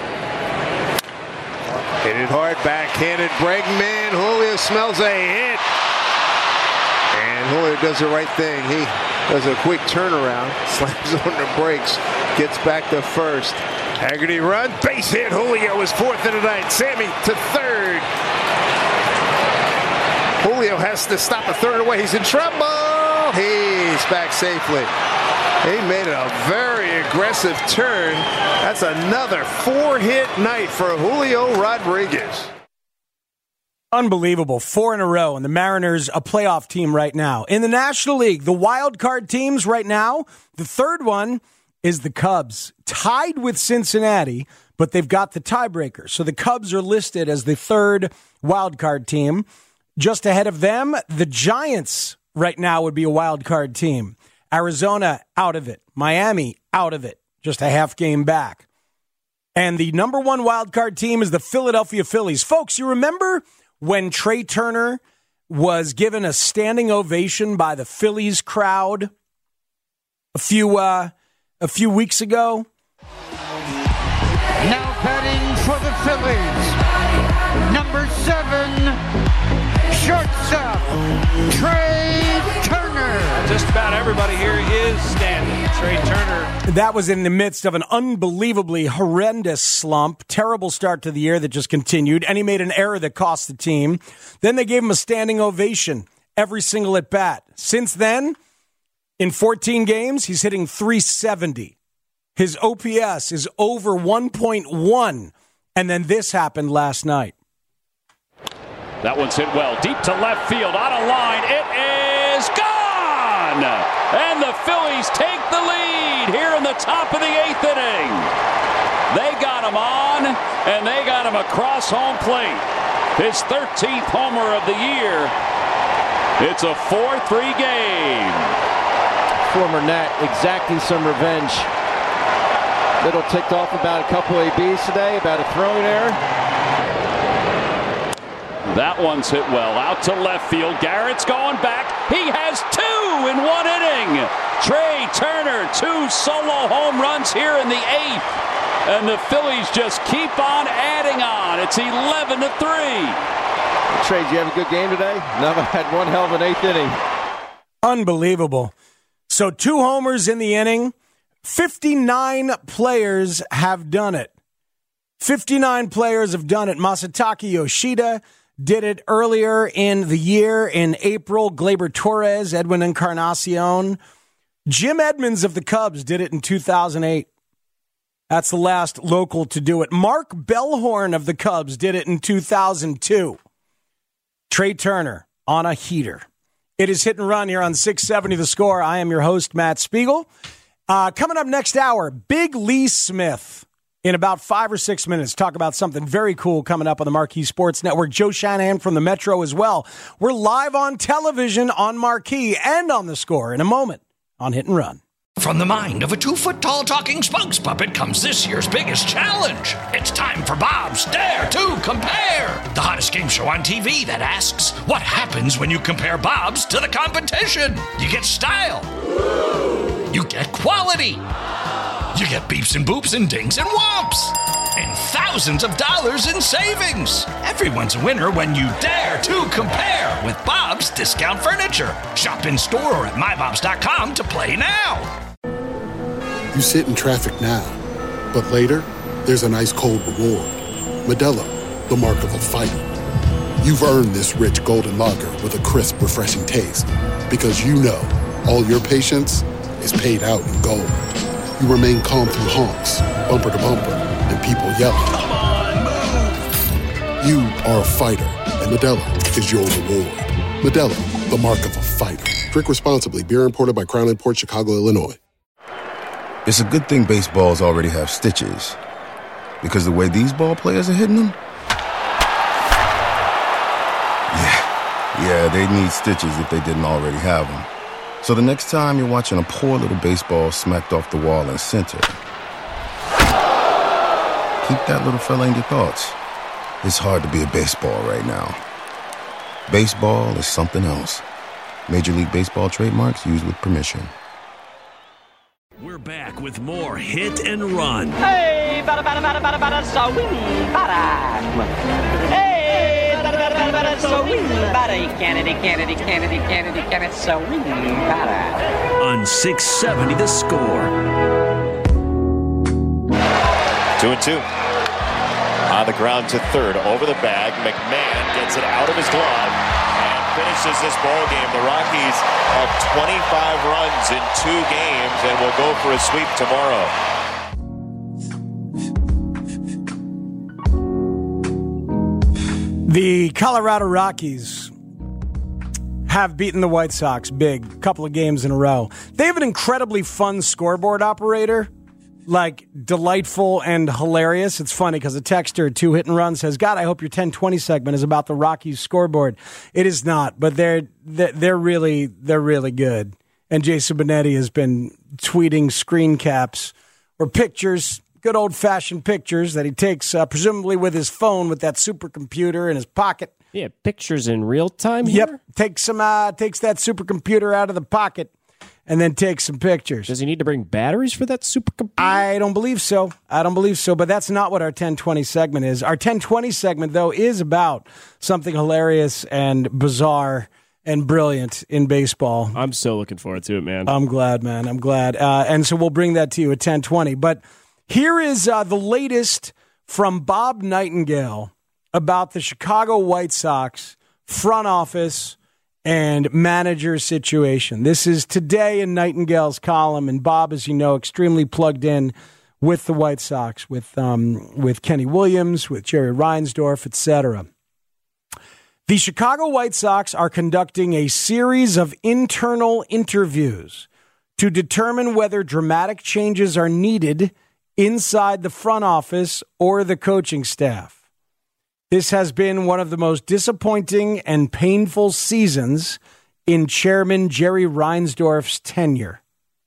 R: Hit it hard, backhanded Bregman. Julio smells a hit. And Julio does the right thing. He does a quick turnaround, slams on the brakes, gets back to first. Haggerty run, base hit. Julio is fourth in the ninth. Sammy to third. Julio has to stop a third away. He's in trouble. He's back safely. He made a very aggressive turn. That's another four-hit night for Julio Rodriguez.
G: Unbelievable. Four in a row. And the Mariners, a playoff team right now. In the National League, the wild card teams right now, the third one is the Cubs. Tied with Cincinnati, but they've got the tiebreaker. So the Cubs are listed as the third wild card team. Just ahead of them, the Giants right now would be a wild card team. Arizona out of it. Miami out of it. Just a half game back. And the number one wild card team is the Philadelphia Phillies. Folks, you remember when Trey Turner was given a standing ovation by the Phillies crowd a few uh, a few weeks ago?
S: Now batting for the Phillies, number seven, shortstop, Trey Turner.
C: Just about everybody here is standing. Trey Turner.
G: That was in the midst of an unbelievably horrendous slump, terrible start to the year that just continued, and he made an error that cost the team. Then they gave him a standing ovation every single at bat. Since then, in fourteen games, he's hitting three seventy. His O P S is over one point one, and then this happened last night.
T: That one's hit well, deep to left field, out of line. It is gone! And the Phillies take the lead here in the top of the eighth inning. They got him on, and they got him across home plate. His thirteenth homer of the year. It's a four three game.
U: Former Nat exacting some revenge. Little ticked off about a couple A Bs today, about a throwing error.
T: That one's hit well, out to left field. Garrett's going back. He has two in one inning. Trey Turner, two solo home runs here in the eighth. And the Phillies just keep on adding on. It's eleven to three.
U: Trey, did you have a good game today? No, I had one hell of an eighth inning.
G: Unbelievable. So two homers in the inning. fifty-nine players have done it. fifty-nine players have done it. Masataka Yoshida did it earlier in the year in April. Gleyber Torres, Edwin Encarnacion. Jim Edmonds of the Cubs did it in two thousand eight. That's the last local to do it. Mark Bellhorn of the Cubs did it in two thousand two. Trey Turner on a heater. It is Hit and Run here on six seventy The Score. I am your host, Matt Spiegel. Uh, coming up next hour, Big Lee Smith. In about five or six minutes, talk about something very cool coming up on the Marquee Sports Network. Joe Shanahan from the Metro as well. We're live on television on Marquee and on The Score in a moment on Hit and Run.
A: From the mind of a two-foot-tall talking spokes puppet comes this year's biggest challenge. It's time for Bob's Dare to Compare, the hottest game show on T V that asks, what happens when you compare Bob's to the competition? You get style. You get quality. You get beeps and boops and dings and whomps. And thousands of dollars in savings. Everyone's a winner when you dare to compare with Bob's Discount Furniture. Shop in store or at my bobs dot com to play now.
V: You sit in traffic now, but later, there's an ice-cold reward. Modelo, the mark of a fighter. You've earned this rich golden lager with a crisp, refreshing taste. Because you know, all your patience is paid out in gold. You remain calm through honks, bumper to bumper, and people yelling.
A: Come on, move!
V: You are a fighter, and Modelo is your reward. Modelo, the mark of a fighter. Drink responsibly. Beer imported by Crown Imports, Chicago, Illinois.
W: It's a good thing baseballs already have stitches. Because the way these ball players are hitting them? Yeah, yeah, they need stitches if they didn't already have them. So the next time you're watching a poor little baseball smacked off the wall in center, keep that little fella in your thoughts. It's hard to be a baseball right now. Baseball is something else. Major League Baseball trademarks used with permission.
D: We're back with more Hit and Run.
E: Hey, bada bada bada bada bada swing bada. Hey, bada bada bada bada swing bada. Kennedy, Kennedy, Kennedy, Kennedy, Kennedy, swing bada.
D: On six seventy The Score.
F: Two and two. On the ground to third, over the bag. McMahon gets it out of his glove. Finishes this ball game. The Rockies up twenty-five runs in two games and will go for a sweep tomorrow.
G: The Colorado Rockies have beaten the White Sox big, a couple of games in a row. They have an incredibly fun scoreboard operator, like delightful and hilarious. It's funny because a texter to Hit and Run says, God, I hope your ten twenty segment is about the Rockies scoreboard. It is not, but they're they're really they're really good. And Jason Benetti has been tweeting screen caps or pictures, good old-fashioned pictures that he takes uh, presumably with his phone with that supercomputer in his pocket.
H: Yeah, pictures in real time here?
G: Yep, takes, some, uh, takes that supercomputer out of the pocket and then take some pictures.
H: Does he need to bring batteries for that supercomputer?
G: I don't believe so. I don't believe so, but that's not what our ten twenty segment is. Our ten twenty segment, though, is about something hilarious and bizarre and brilliant in baseball.
H: I'm so looking forward to it, man.
G: I'm glad, man. I'm glad. Uh, and so we'll bring that to you at ten twenty. But here is uh, the latest from Bob Nightingale about the Chicago White Sox front office and manager situation. This is today in Nightingale's column, and Bob, as you know, extremely plugged in with the White Sox, with um, with Kenny Williams, with Jerry Reinsdorf, et cetera. The Chicago White Sox are conducting a series of internal interviews to determine whether dramatic changes are needed inside the front office or the coaching staff. This has been one of the most disappointing and painful seasons in Chairman Jerry Reinsdorf's tenure.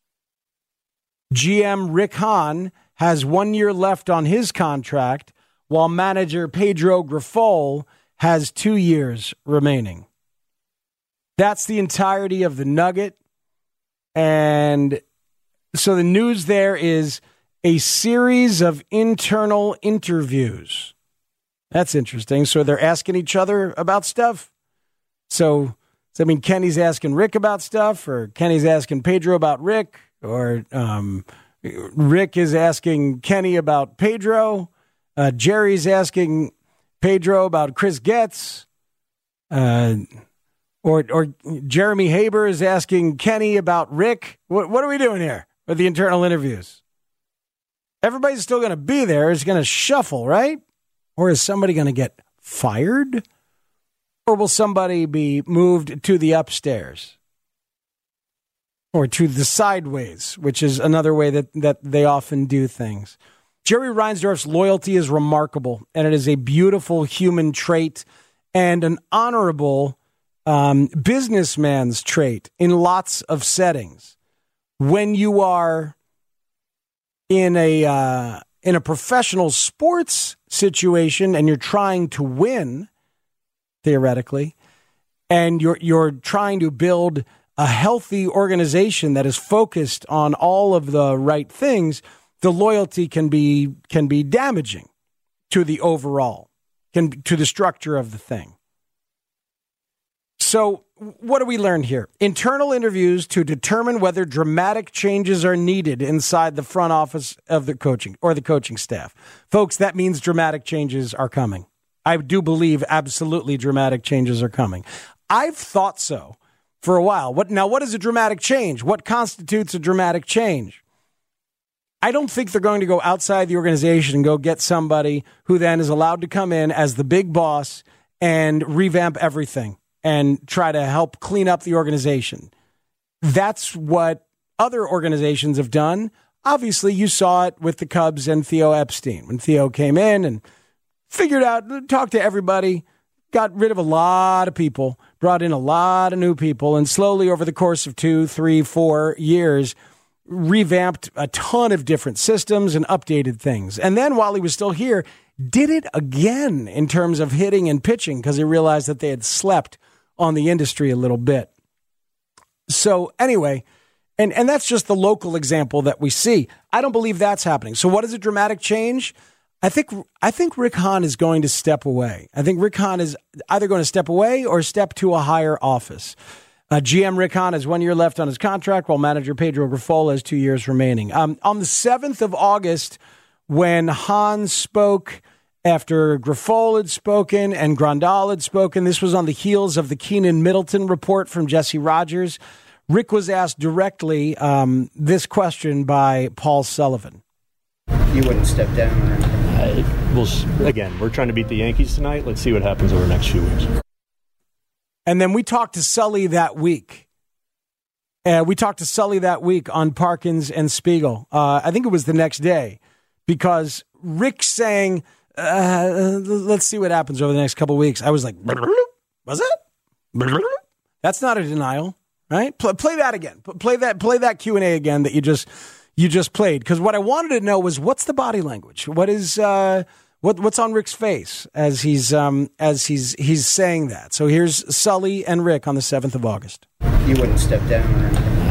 G: G M Rick Hahn has one year left on his contract, while manager Pedro Grifol has two years remaining. That's the entirety of the nugget. And so the news there is a series of internal interviews. That's interesting. So they're asking each other about stuff. So, does that mean Kenny's asking Rick about stuff, or Kenny's asking Pedro about Rick, or um, Rick is asking Kenny about Pedro? Uh, Jerry's asking Pedro about Chris Getz, uh, or or Jeremy Haber is asking Kenny about Rick. What what are we doing here with the internal interviews? Everybody's still going to be there. It's going to shuffle, right? Or is somebody going to get fired? Or will somebody be moved to the upstairs? Or to the sideways, which is another way that, that they often do things. Jerry Reinsdorf's loyalty is remarkable, and it is a beautiful human trait and an honorable um, businessman's trait in lots of settings. When you are in a uh, in a professional sports situation and you're trying to win, theoretically, and you're you're trying to build a healthy organization that is focused on all of the right things, the loyalty can be can be damaging to the overall, can to the structure of the thing. So what do we learn here? Internal interviews to determine whether dramatic changes are needed inside the front office of the coaching or the coaching staff. Folks, that means dramatic changes are coming. I do believe absolutely dramatic changes are coming. I've thought so for a while. What now, what is a dramatic change? What constitutes a dramatic change? I don't think they're going to go outside the organization and go get somebody who then is allowed to come in as the big boss and revamp everything and try to help clean up the organization. That's what other organizations have done. Obviously, you saw it with the Cubs and Theo Epstein. When Theo came in and figured out, talked to everybody, got rid of a lot of people, brought in a lot of new people, and slowly over the course of two, three, four years, revamped a ton of different systems and updated things. And then while he was still here, did it again in terms of hitting and pitching because he realized that they had slept on the industry a little bit. So anyway, and, and that's just the local example that we see. I don't believe that's happening. So what is a dramatic change? I think I think Rick Hahn is going to step away. I think Rick Hahn is either going to step away or step to a higher office. Uh, G M Rick Hahn has one year left on his contract, while manager Pedro Grifol has two years remaining. Um, on the seventh of August, when Hahn spoke after Grifol had spoken and Grandal had spoken, this was on the heels of the Keenan Middleton report from Jesse Rogers. Rick was asked directly um, this question by Paul Sullivan.
B: You wouldn't step down or anything? Uh, we'll, again, we're trying to beat the Yankees tonight. Let's see what happens over the next few weeks.
G: And then we talked to Sully that week. Uh, we talked to Sully that week on Parkins and Spiegel. Uh, I think it was the next day, because Rick saying, uh, let's see what happens over the next couple of weeks. I was like, was it? That's not a denial, right? Play, play that again. Play that. Play that Q and A again that you just you just played. Because what I wanted to know was, what's the body language? What is uh, what what's on Rick's face as he's um, as he's he's saying that? So here's Sully and Rick on the seventh of August.
B: You wouldn't step down or anything?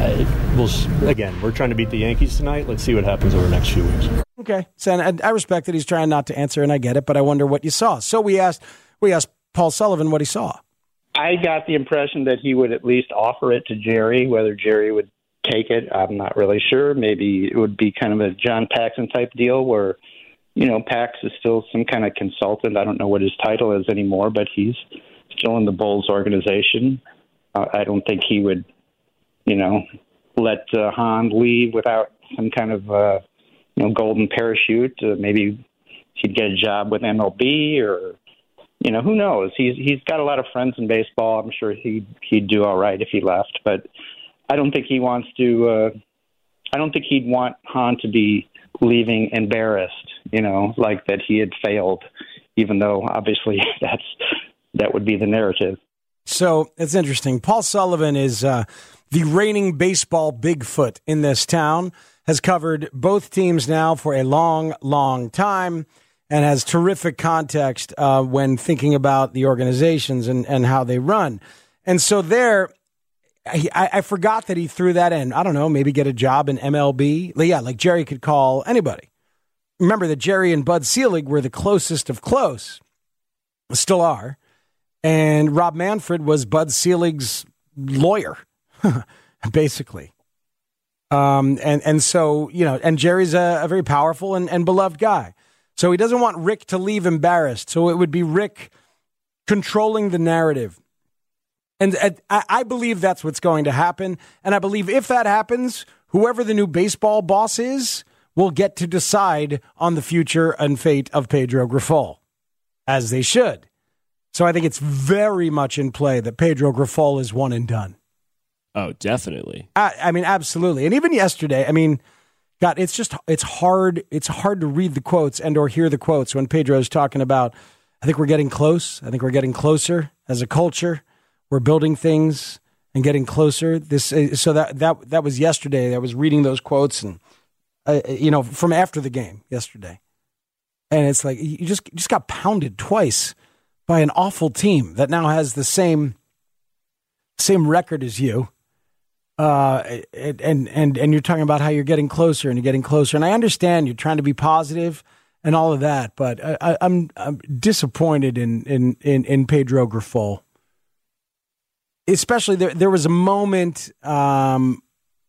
B: I, we'll, again, we're trying to beat the Yankees tonight. Let's see what happens over the next few weeks.
G: Okay, so and I respect that he's trying not to answer, and I get it, but I wonder what you saw. So we asked, we asked Paul Sullivan what he saw.
I: I got the impression that he would at least offer it to Jerry. Whether Jerry would take it, I'm not really sure. Maybe it would be kind of a John Paxson type deal where, you know, Pax is still some kind of consultant. I don't know what his title is anymore, but he's still in the Bulls organization. Uh, I don't think he would, you know, let uh, Hahn leave without some kind of, uh, you know, golden parachute. Uh, maybe he'd get a job with M L B or, you know, who knows? He's he's got a lot of friends in baseball. I'm sure he'd he'd do all right if he left, but I don't think he wants to. Uh, I don't think he'd want Hahn to be leaving embarrassed. You know, like that he had failed, even though obviously that's that would be the narrative.
G: So it's interesting. Paul Sullivan is uh, the reigning baseball Bigfoot in this town. Has covered both teams now for a long, long time. And has terrific context uh, when thinking about the organizations and, and how they run. And so there, I, I forgot that he threw that in. I don't know, maybe get a job in M L B. Yeah, like Jerry could call anybody. Remember that Jerry and Bud Selig were the closest of close. Still are. And Rob Manfred was Bud Selig's lawyer, basically. Um, and, and so, you know, and Jerry's a, a very powerful and, and beloved guy. So he doesn't want Rick to leave embarrassed. So it would be Rick controlling the narrative. And uh, I, I believe that's what's going to happen. And I believe if that happens, whoever the new baseball boss is will get to decide on the future and fate of Pedro Grifol, as they should. So I think it's very much in play that Pedro Grifol is one and done.
H: Oh, definitely.
G: I, I mean, absolutely. And even yesterday, I mean, God, it's just, it's hard, it's hard to read the quotes and or hear the quotes when Pedro's talking about, I think we're getting close. I think we're getting closer as a culture. We're building things and getting closer. This, so that, that, that was yesterday. I was reading those quotes and, uh, you know, from after the game yesterday. And it's like, you just, you just got pounded twice by an awful team that now has the same, same record as you. Uh, and, and, and you're talking about how you're getting closer and you're getting closer. And I understand you're trying to be positive and all of that, but I, I'm, I'm disappointed in, in, in, in Pedro Grifol. Especially there, there was a moment, um,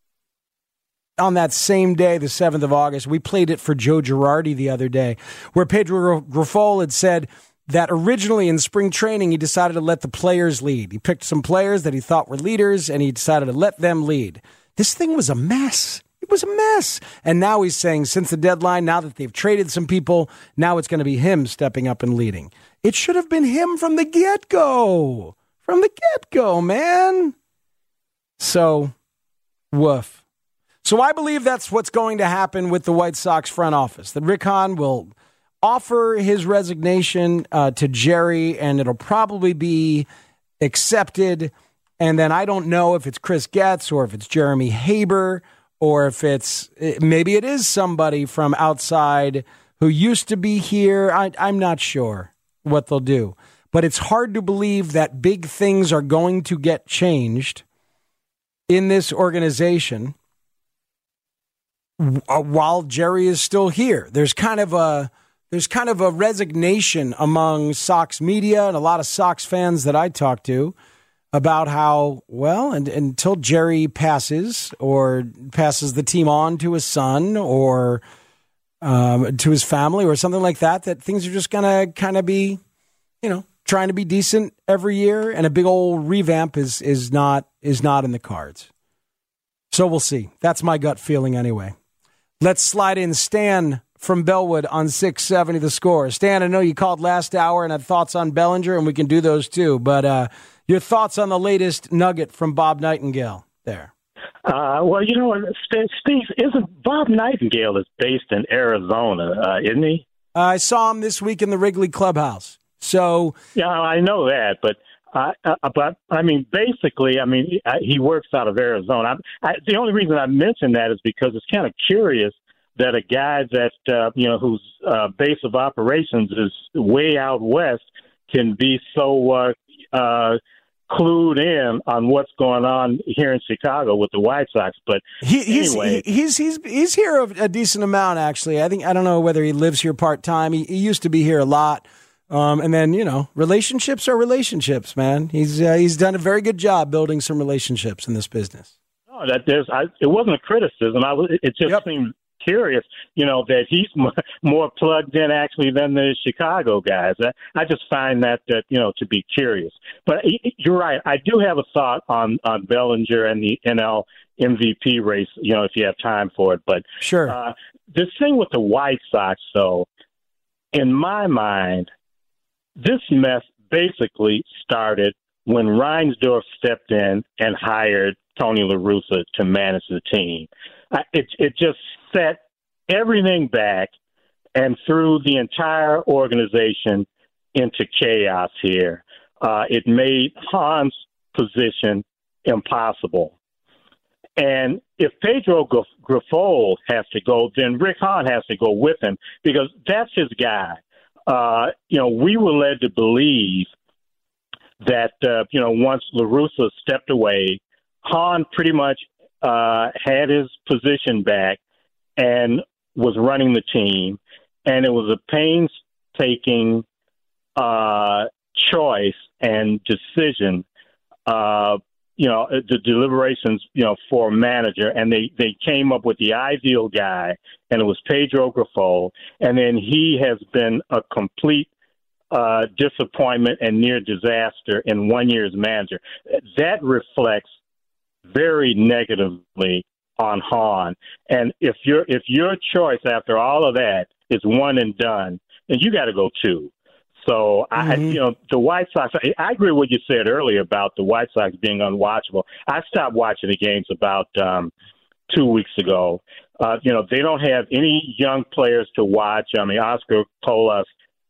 G: on that same day, the seventh of August, we played it for Joe Girardi the other day, where Pedro Grifol had said that originally in spring training, he decided to let the players lead. He picked some players that he thought were leaders, and he decided to let them lead. This thing was a mess. It was a mess. And now he's saying since the deadline, now that they've traded some people, now it's going to be him stepping up and leading. It should have been him from the get-go. From the get-go, man. So, woof. So I believe that's what's going to happen with the White Sox front office. That Rick Hahn will offer his resignation uh, to Jerry, and it'll probably be accepted. And then I don't know if it's Chris Getz or if it's Jeremy Haber or if it's maybe it is somebody from outside who used to be here. I, I'm not sure what they'll do. But it's hard to believe that big things are going to get changed in this organization while Jerry is still here. There's kind of a there's kind of a resignation among Sox media and a lot of Sox fans that I talk to about how, well, and, until Jerry passes or passes the team on to his son or um, to his family or something like that, that things are just going to kind of be, you know, trying to be decent every year, and a big old revamp is is not is not in the cards. So we'll see. That's my gut feeling anyway. Let's slide in Stan from Bellwood on six seventy The Score. Stan, I know you called last hour and had thoughts on Bellinger, and we can do those too. But uh, your thoughts on the latest nugget from Bob Nightingale there?
L: Uh, well, you know, Steve, isn't Bob Nightingale is based in Arizona, uh, isn't he?
G: Uh, I saw him this week in the Wrigley Clubhouse. So
L: yeah, I know that, but uh, uh, but I mean, basically, I mean, he works out of Arizona. I, I, the only reason I mention that is because it's kind of curious that a guy that uh, you know whose uh, base of operations is way out west can be so uh, uh, clued in on what's going on here in Chicago with the White Sox. But
G: he, he's,
L: anyway,
G: he, he's he's he's here a, a decent amount actually. I think I don't know whether he lives here part time. He, he used to be here a lot, um, and then you know relationships are relationships, man. He's uh, he's done a very good job building some relationships in this business.
L: No, that there's I, it wasn't a criticism. I was, it just yep. seemed curious, you know, that he's more plugged in actually than the Chicago guys. I, I just find that, that, you know, to be curious. But you're right. I do have a thought on, on Bellinger and the N L M V P race, you know, if you have time for it. But
G: sure.
L: Uh, this thing with the White Sox, though, in my mind, this mess basically started when Reinsdorf stepped in and hired Tony La Russa to manage the team. It, it just set everything back and threw the entire organization into chaos here. Uh, it made Hahn's position impossible. And if Pedro Grifol has to go, then Rick Hahn has to go with him because that's his guy. Uh, you know, we were led to believe that, uh, you know, once La Russa stepped away, Hahn pretty much uh, had his position back and was running the team. And it was a painstaking uh, choice and decision, uh, you know, the deliberations, you know, for a manager. And they, they came up with the ideal guy, and it was Pedro Grifol. And then he has been a complete uh, disappointment and near disaster in one year as manager. That reflects very negatively on Hahn. And if your if your choice after all of that is one and done, then you got to go two. So mm-hmm. I, you know, the White Sox. I, I agree with what you said earlier about the White Sox being unwatchable. I stopped watching the games about um, two weeks ago. Uh, you know, they don't have any young players to watch. I mean, Oscar Colas,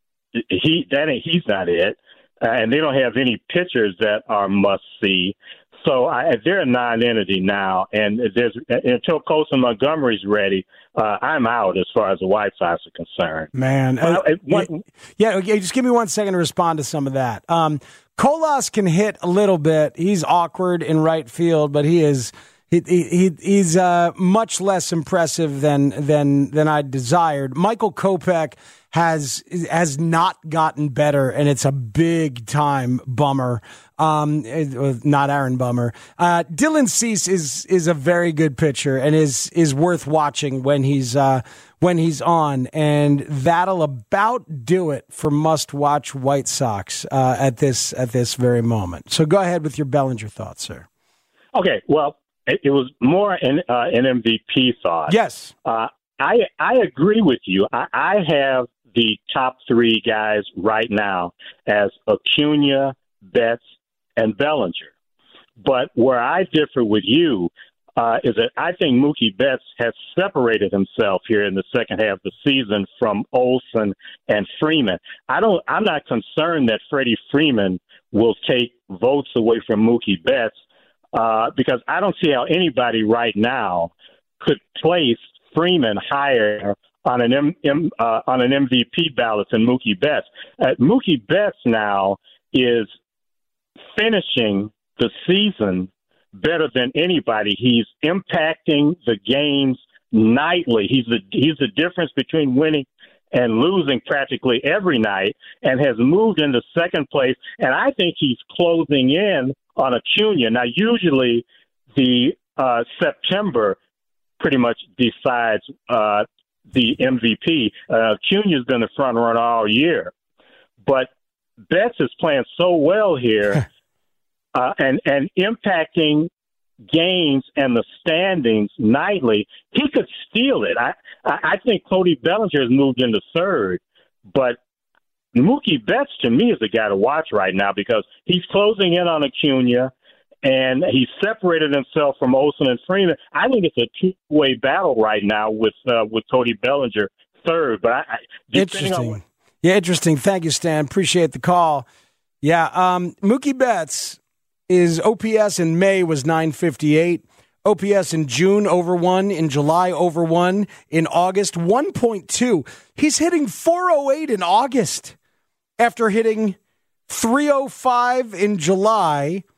L: he that ain't, he's not it, uh, and they don't have any pitchers that are must see. So I, they're a non-entity now, and there's until Colson Montgomery's ready, uh, I'm out as far as the White Sox are concerned.
G: Man, uh, I, one, yeah, yeah, just give me one second to respond to some of that. Um, Colas can hit a little bit. He's awkward in right field, but he is he, he he's uh, much less impressive than than than I desired. Michael Kopech has has not gotten better, and it's a big time bummer. Um, not Aaron Bummer. Uh, Dylan Cease is is a very good pitcher and is is worth watching when he's uh, when he's on, and that'll about do it for must watch White Sox uh, at this at this very moment. So go ahead with your Bellinger thoughts, sir.
L: Okay, well, it, it was more an uh, an M V P thought.
G: Yes,
L: uh, I I agree with you. I, I have the top three guys right now as Acuna, Betts, and Bellinger. But where I differ with you uh, is that I think Mookie Betts has separated himself here in the second half of the season from Olsen and Freeman. I don't. I'm not concerned that Freddie Freeman will take votes away from Mookie Betts uh, because I don't see how anybody right now could place Freeman higher on an M, M, uh, on an M V P ballot than Mookie Betts. Uh, Mookie Betts now is finishing the season better than anybody. He's impacting the games nightly. He's the he's the difference between winning and losing practically every night, and has moved into second place. And I think he's closing in on Acuna. Now, usually the uh, September pretty much decides uh, the M V P. Uh, Acuna's been the front runner all year, but Betts is playing so well here uh, and, and impacting games and the standings nightly. He could steal it. I, I think Cody Bellinger has moved into third, but Mookie Betts to me is the guy to watch right now because he's closing in on Acuna and he's separated himself from Olsen and Freeman. I think it's a two-way battle right now with uh, with Cody Bellinger third. But I, I,
G: interesting.
L: On,
G: Yeah, interesting. Thank you, Stan. Appreciate the call. Yeah, um, Mookie Betts, his O P S in May was nine fifty-eight. O P S in June over one. In July over one. In August, one point two. He's hitting four oh eight in August after hitting three oh five in July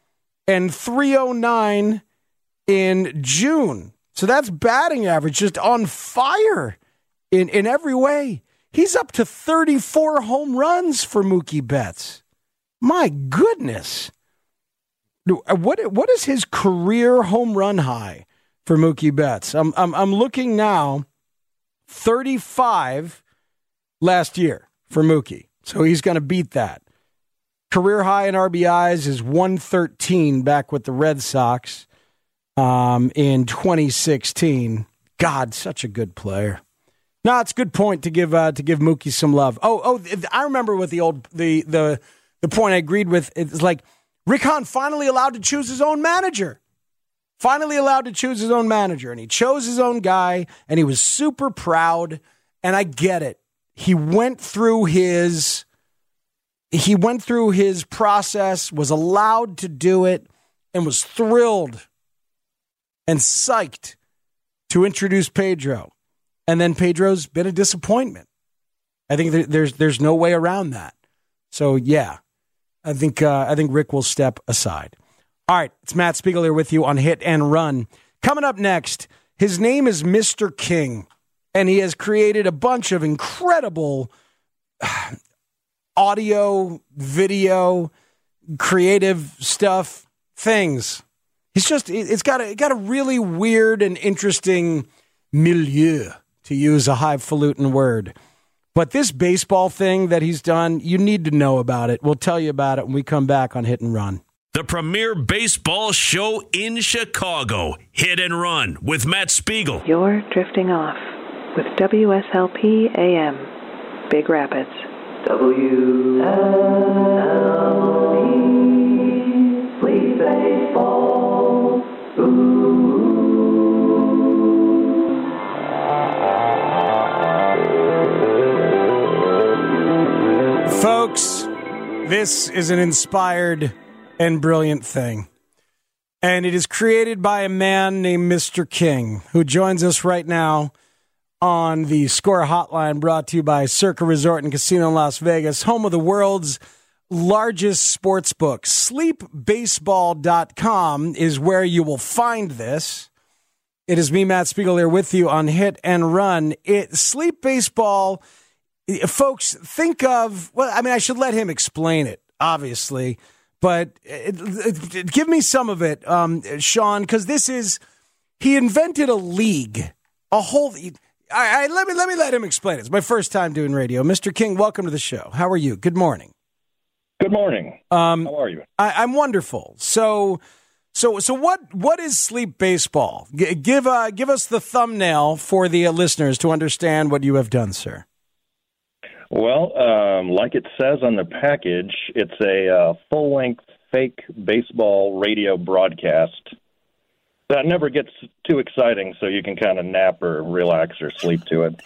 G: and three oh nine in June. So that's batting average, just on fire in, in every way. He's up to thirty-four home runs for Mookie Betts. My goodness. What what is his career home run high for Mookie Betts? I'm I'm, I'm looking now. thirty-five last year for Mookie. So he's going to beat that. Career high in R B Is is one thirteen back with the Red Sox um, in twenty sixteen. God, such a good player. No, it's a good point to give uh, to give Mookie some love. Oh, oh, I remember with the old the the the point I agreed with. It's like Rick Hahn finally allowed to choose his own manager. Finally allowed to choose his own manager, and he chose his own guy, and he was super proud. And I get it. He went through his he went through his process, was allowed to do it, and was thrilled and psyched to introduce Pedro. And then Pedro's been a disappointment. I think there's there's no way around that. So yeah, I think uh, I think Rick will step aside. All right, it's Matt Spiegel here with you on Hit and Run. Coming up next, his name is Mister King, and he has created a bunch of incredible audio, video, creative stuff, things. He's just, it's got a, it got a really weird and interesting milieu, to use a highfalutin word. But this baseball thing that he's done, you need to know about it. We'll tell you about it when we come back on Hit and Run.
D: The premier baseball show in Chicago, Hit and Run with Matt Spiegel.
J: You're drifting off with W S L P A M, Big Rapids. W S L P, Sleep Baseball. Ooh.
G: Folks, this is an inspired and brilliant thing. And it is created by a man named Mister King, who joins us right now on the Score Hotline, brought to you by Circa Resort and Casino in Las Vegas, home of the world's largest sports book. sleep baseball dot com is where you will find this. It is me, Matt Spiegel, here with you on Hit and Run. It Sleep Baseball, folks, think of, well, I mean, I should let him explain it, obviously. But it, it, give me some of it, um, Sean, because this is, he invented a league, a whole, I, I, let me let me let him explain it. It's my first time doing radio. Mister King, welcome to the show. How are you? Good morning.
N: Good morning.
G: Um,
N: How are you?
G: I, I'm wonderful. So, so, so what? What is Sleep Baseball? G- give uh, give us the thumbnail for the uh, listeners to understand what you have done, sir.
N: Well, um, like it says on the package, it's a uh, full-length fake baseball radio broadcast that never gets too exciting, so you can kind of nap or relax or sleep to it.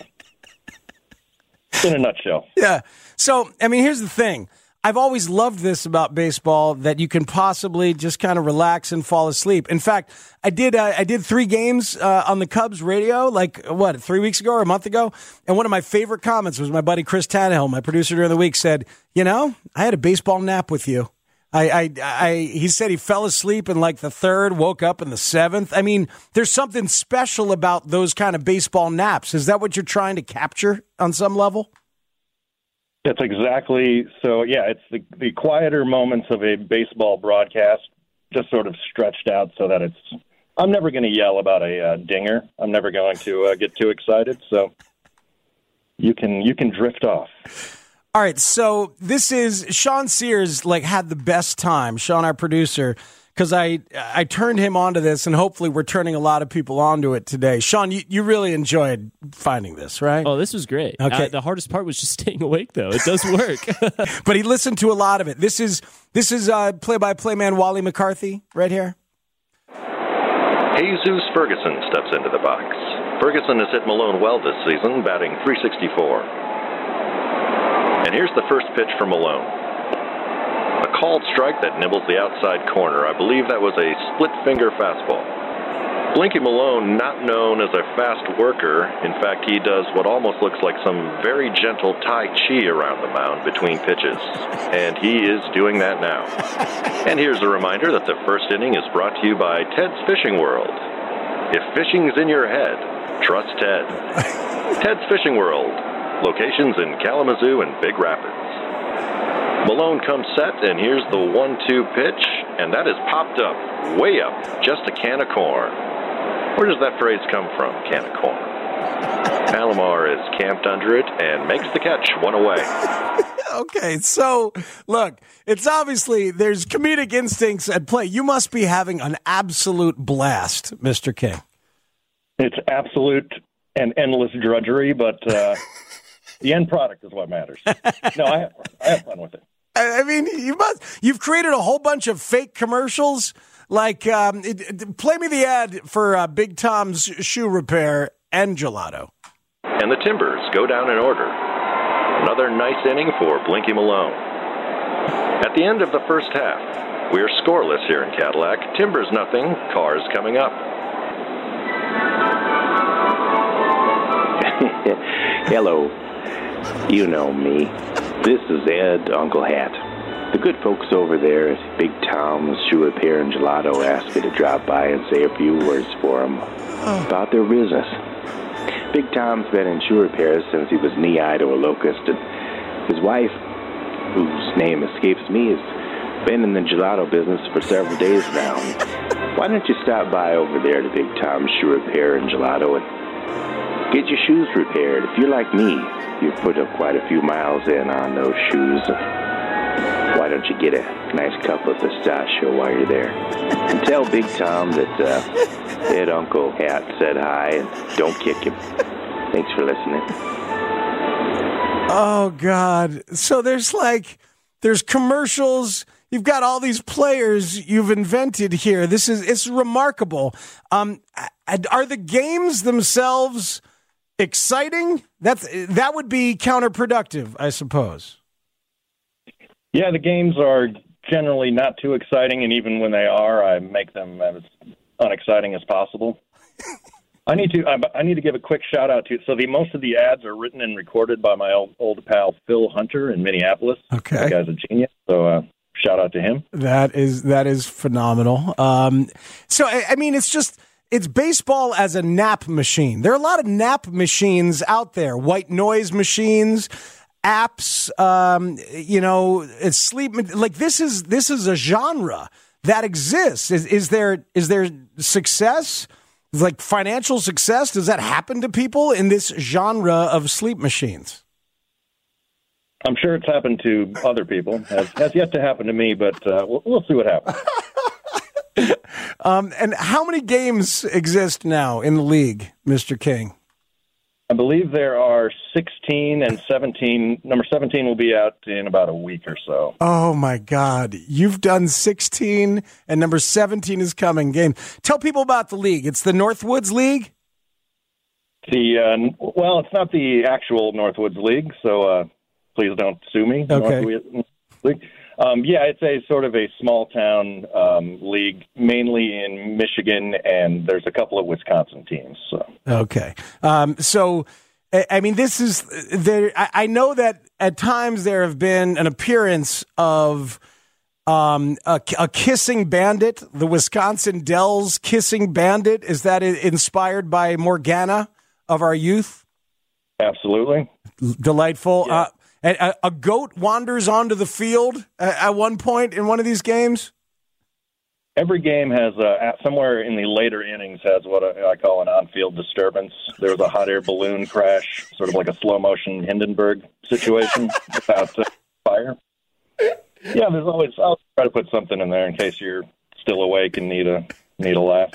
N: In a nutshell.
G: Yeah. So, I mean, here's the thing. I've always loved this about baseball, that you can possibly just kind of relax and fall asleep. In fact, I did uh, I did three games uh, on the Cubs radio, like, what, three weeks ago or a month ago? And one of my favorite comments was my buddy Chris Tannehill, my producer during the week, said, you know, I had a baseball nap with you. I, I, I, he said he fell asleep in like the third, woke up in the seventh. I mean, there's something special about those kind of baseball naps. Is that what you're trying to capture on some level?
N: That's exactly so. Yeah, it's the, the quieter moments of a baseball broadcast, just sort of stretched out so that it's. I'm never going to yell about a uh, dinger. I'm never going to uh, get too excited. So you can you can drift off.
G: All right. So this is Sean Sears. Like had the best time. Sean, our producer. Because I I turned him onto this, and hopefully we're turning a lot of people onto it today. Sean, you, you really enjoyed finding this, right?
H: Oh, this was great.
G: Okay.
H: Uh, the hardest part was just staying awake, though. It does work.
G: But he listened to a lot of it. This is this is uh, play-by-play man Wally McCarthy right here.
O: Jesus Ferguson steps into the box. Ferguson has hit Malone well this season, batting three sixty-four. And here's the first pitch for Malone. A called strike that nibbles the outside corner. I believe that was a split-finger fastball. Blinky Malone, not known as a fast worker. In fact, he does what almost looks like some very gentle Tai Chi around the mound between pitches. And he is doing that now. And here's a reminder that the first inning is brought to you by Ted's Fishing World. If fishing's in your head, trust Ted. Ted's Fishing World. Locations in Kalamazoo and Big Rapids. Malone comes set, and here's the one two pitch, and that is popped up, way up, just a can of corn. Where does that phrase come from, can of corn? Palomar is camped under it and makes the catch, one away.
G: Okay, so, look, it's obviously, there's comedic instincts at play. You must be having an absolute blast, Mister King.
N: It's absolute and endless drudgery, but uh, the end product is what matters. No, I have, I have fun with it.
G: I mean, you must, you've created a whole bunch of fake commercials. Like, um, it, it, play me the ad for uh, Big Tom's Shoe Repair and Gelato.
O: And the Timbers go down in order. Another nice inning for Blinky Malone. At the end of the first half, we're scoreless here in Cadillac. Timbers nothing, Cars coming up.
K: Hello. You know me. This is Ed, Uncle Hat. The good folks over there at Big Tom's Shoe Repair and Gelato asked me to drop by and say a few words for them about their business. Big Tom's been in shoe repairs since he was knee-high to a locust, and his wife, whose name escapes me, has been in the gelato business for several days now. Why don't you stop by over there to Big Tom's Shoe Repair and Gelato and get your shoes repaired? If you're like me, you've put up quite a few miles in on those shoes. Why don't you get a nice cup of pistachio while you're there? And tell Big Tom that uh, Ed Uncle Hat said hi, and don't kick him. Thanks for listening.
G: Oh, God. So there's like, there's commercials. You've got all these players you've invented here. This is, it's remarkable. Um, are the games themselves exciting? That's, that would be counterproductive, I suppose.
N: Yeah, the games are generally not too exciting, and even when they are, I make them as unexciting as possible. I need to I, I need to give a quick shout out to so the most of the ads are written and recorded by my old, old pal Phil Hunter in Minneapolis.
G: Okay,
N: that guy's a genius. So uh, shout out to him.
G: That is that is phenomenal. Um, so I, I mean, it's just. It's baseball as a nap machine. There are a lot of nap machines out there, white noise machines, apps, um, you know, it's sleep. Like this is this is a genre that exists. Is, is there is there success, like financial success? Does that happen to people in this genre of sleep machines?
N: I'm sure it's happened to other people. Has, has yet to happen to me, but uh, we'll, we'll see what happens.
G: um, and how many games exist now in the league, Mister King?
N: I believe there are sixteen and seventeen. Number seventeen will be out in about a week or so.
G: Oh, my God. You've done sixteen, and number seventeen is coming. Game. Tell people about the league. It's the Northwoods League?
N: The uh, Well, it's not the actual Northwoods League, so uh, please don't sue me.
G: Okay.
N: Northwoods League. Um, yeah, it's a sort of a small-town um, league, mainly in Michigan, and there's a couple of Wisconsin teams. So.
G: Okay. Um, so, I mean, this is there. I know that at times there have been an appearance of um, a, a kissing bandit, the Wisconsin Dells kissing bandit. Is that inspired by Morgana of our youth?
N: Absolutely.
G: Delightful.
N: Yeah.
G: Uh, A, a goat wanders onto the field at one point in one of these games?
N: Every game has, uh, somewhere in the later innings, has what I call an on-field disturbance. There was a hot air balloon crash, sort of like a slow-motion Hindenburg situation without uh, fire. Yeah, there's always, I'll try to put something in there in case you're still awake and need a, need a laugh.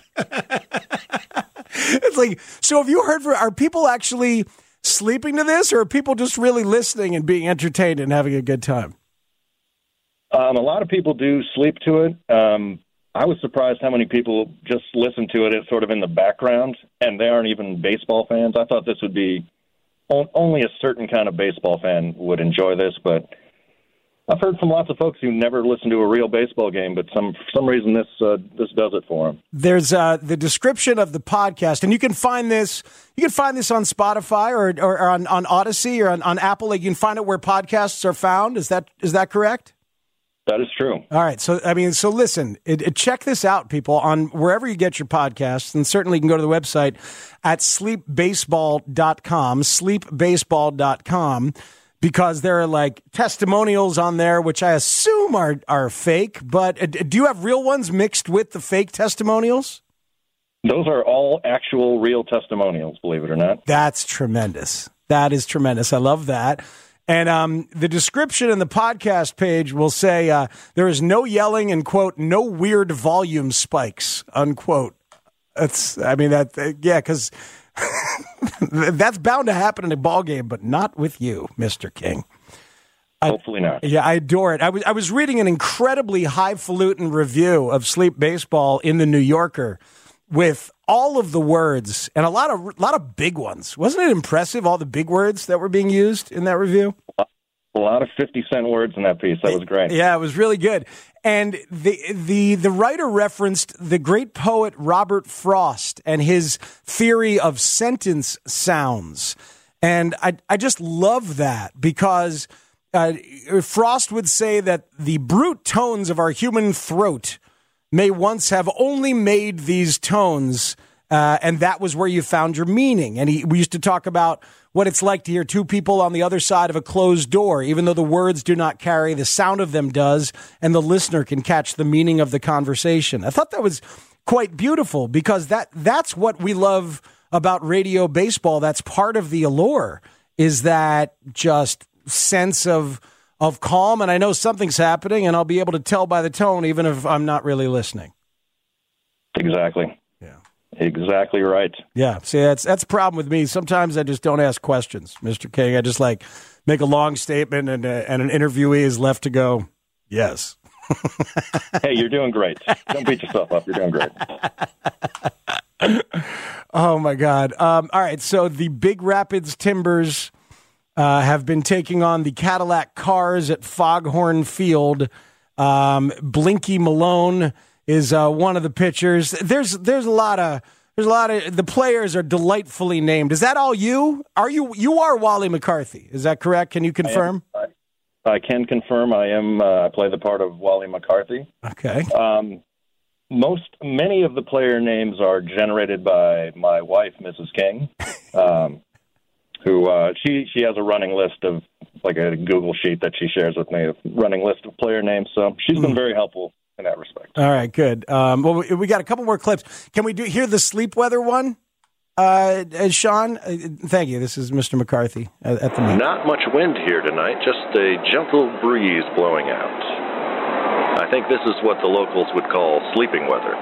G: It's like, so have you heard, for, are people actually sleeping to this, or are people just really listening and being entertained and having a good time?
N: Um, a lot of people do sleep to it. Um, I was surprised how many people just listen to it as sort of in the background, and they aren't even baseball fans. I thought this would be o- only a certain kind of baseball fan would enjoy this, but I've heard from lots of folks who never listen to a real baseball game, but some for some reason this uh, this does it for them.
G: There's uh, the description of the podcast, and you can find this. You can find this on Spotify or or, or on, on Odyssey or on, on Apple. Like you can find it where podcasts are found. Is that is that correct?
N: That is true.
G: All right. So, I mean, so listen, it, it, check this out, people, on wherever you get your podcasts. And certainly you can go to the website at sleep baseball dot com, sleep baseball dot com, because there are like testimonials on there, which I assume are, are fake. But uh, do you have real ones mixed with the fake testimonials?
N: Those are all actual real testimonials, believe it or not.
G: That's tremendous. That is tremendous. I love that. And um, the description in the podcast page will say uh, there is no yelling and, quote, no weird volume spikes, unquote. That's, I mean, that, uh, yeah, because that's bound to happen in a ball game, but not with you, Mister King. I,
N: Hopefully not.
G: Yeah, I adore it. I was, I was reading an incredibly highfalutin review of Sleep Baseball in the New Yorker with all of the words and a lot of a lot of big ones. Wasn't it impressive, all the big words that were being used in that review?
N: A lot of fifty cent words in that piece. That was great.
G: Yeah, it was really good. And the the the writer referenced the great poet Robert Frost and his theory of sentence sounds. And I I just love that because uh, Frost would say that the brute tones of our human throat may once have only made these tones, uh, and that was where you found your meaning. And he, we used to talk about what it's like to hear two people on the other side of a closed door, even though the words do not carry, the sound of them does, and the listener can catch the meaning of the conversation. I thought that was quite beautiful because that that's what we love about radio baseball. That's part of the allure, is that just sense of of calm, and I know something's happening, and I'll be able to tell by the tone, even if I'm not really listening.
N: Exactly.
G: Yeah.
N: Exactly right.
G: Yeah. See, that's that's the problem with me. Sometimes I just don't ask questions, Mister King. I just like make a long statement, and uh, and an interviewee is left to go, yes.
N: Hey, you're doing great. Don't beat yourself up. You're doing great.
G: Oh my God. Um, all right. So the Big Rapids Timbers Uh, have been taking on the Cadillac Cars at Foghorn Field. Um, Blinky Malone is uh, one of the pitchers. There's there's a lot of there's a lot of the players are delightfully named. Is that all you? Are you you are Wally McCarthy? Is that correct? Can you confirm?
N: I, am, I, I can confirm. I am. Uh, I play the part of Wally McCarthy.
G: Okay.
N: Um, most many of the player names are generated by my wife, Missus King. Um, who uh, she she has a running list of, like a Google sheet that she shares with me, a running list of player names. So she's been very helpful in that respect.
G: All right, good. Um, well, we, we got a couple more clips. Can we do hear the sleep weather one, uh, uh, Sean? Uh, thank you. This is Mister McCarthy at, at the meet.
O: Not much wind here tonight, just a gentle breeze blowing out. I think this is what the locals would call sleeping weather.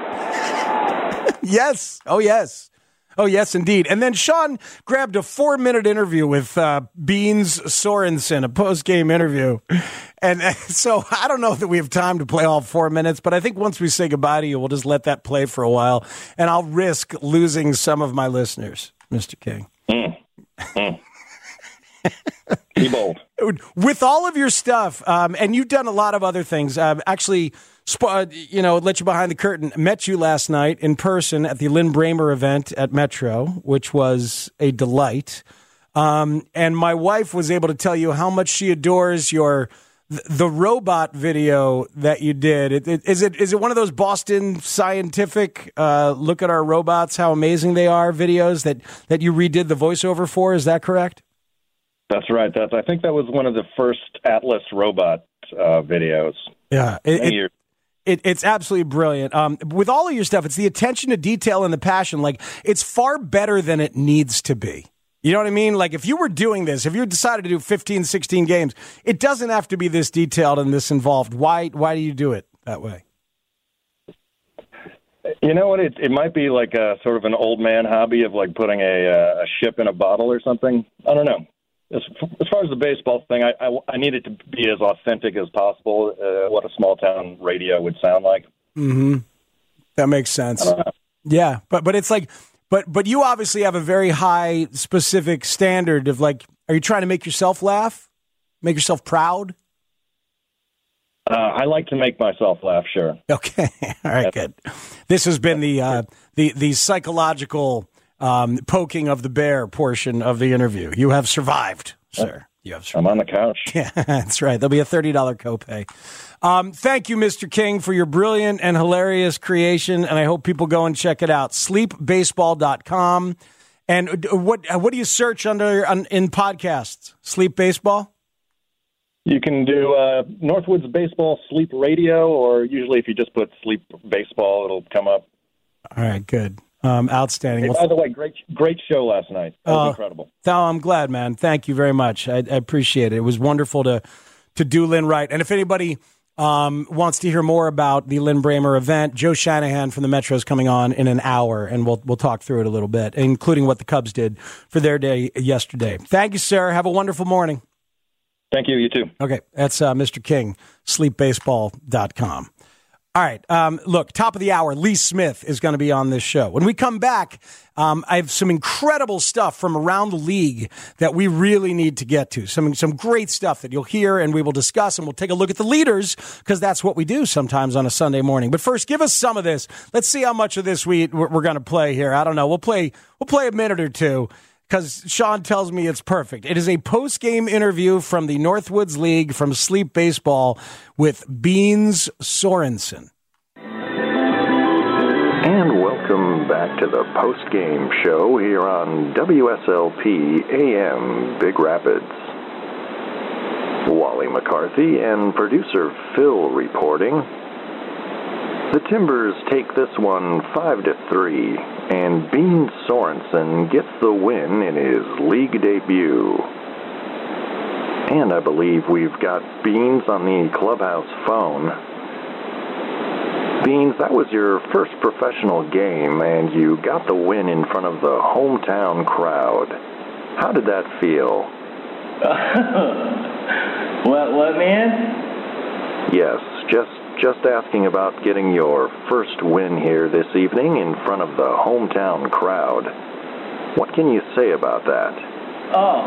G: Yes. Oh, yes. Oh, yes, indeed. And then Sean grabbed a four-minute interview with uh, Beans Sorensen, a post-game interview. And uh, so I don't know that we have time to play all four minutes, but I think once we say goodbye to you, we'll just let that play for a while. And I'll risk losing some of my listeners, Mister King.
N: Mm. Mm. Be bold.
G: With all of your stuff, um, and you've done a lot of other things, uh, actually, sp- you know, let you behind the curtain, met you last night in person at the Lynn Bramer event at Metro, which was a delight. Um, and my wife was able to tell you how much she adores your the robot video that you did. It, it, is it is it one of those Boston Scientific uh, look at our robots, how amazing they are videos that, that you redid the voiceover for? Is that correct?
N: That's right. That's, I think that was one of the first Atlas robot uh, videos.
G: Yeah, it, it, it, it's absolutely brilliant. Um, with all of your stuff, it's the attention to detail and the passion. Like, it's far better than it needs to be. You know what I mean? Like, if you were doing this, if you decided to do fifteen, sixteen games, it doesn't have to be this detailed and this involved. Why Why do you do it that way?
N: You know what? It, it might be like a sort of an old man hobby of like putting a, a ship in a bottle or something. I don't know. As, as far as the baseball thing, I, I, I need it to be as authentic as possible, uh, what a small-town radio would sound like.
G: Mm-hmm. That makes sense. Yeah, but but it's like, but but you obviously have a very high specific standard of like, are you trying to make yourself laugh? Make yourself proud?
N: Uh, I like to make myself laugh, sure.
G: Okay. All right, good. This has been the uh, the the psychological um, poking of the bear portion of the interview. You have survived, sir. You have survived.
N: I'm on the couch.
G: Yeah, that's right. There'll be a thirty dollars copay. Um, thank you, Mister King, for your brilliant and hilarious creation, and I hope people go and check it out. sleep baseball dot com. And what what do you search under on, in podcasts? Sleep Baseball?
N: You can do uh, Northwoods Baseball Sleep Radio, or usually if you just put Sleep Baseball, it'll come up.
G: All right, good. Um, outstanding.
N: Hey,
G: Well,
N: by the way, great great show last night. That was
G: Uh,
N: incredible.
G: Oh, I'm glad, man. Thank you very much. I, I appreciate it. It was wonderful to to do Lynn right. And if anybody um, wants to hear more about the Lynn Bramer event, Joe Shanahan from the Metro is coming on in an hour, and we'll we'll talk through it a little bit, including what the Cubs did for their day yesterday. Thank you, sir. Have a wonderful morning.
N: Thank you. You too.
G: Okay, that's uh, Mister King, sleep baseball dot com. All right, um, look, top of the hour, Lee Smith is going to be on this show. When we come back, um, I have some incredible stuff from around the league that we really need to get to. Some some great stuff that you'll hear and we will discuss, and we'll take a look at the leaders because that's what we do sometimes on a Sunday morning. But first, give us some of this. Let's see how much of this we, we're, we're going to play here. I don't know. We'll play, we'll play a minute or two, because Sean tells me it's perfect. It is a post-game interview from the Northwoods League from Sleep Baseball with Beans Sorensen.
O: And welcome back to the post-game show here on W S L P A M Big Rapids. Wally McCarthy and producer Phil reporting. The Timbers take this one five to three, and Beans Sorensen gets the win in his league debut. And I believe we've got Beans on the clubhouse phone. Beans, that was your first professional game, and you got the win in front of the hometown crowd. How did that feel?
M: What, what, man?
O: Yes, just just asking about getting your first win here this evening in front of the hometown crowd. What can you say about that?
M: Oh.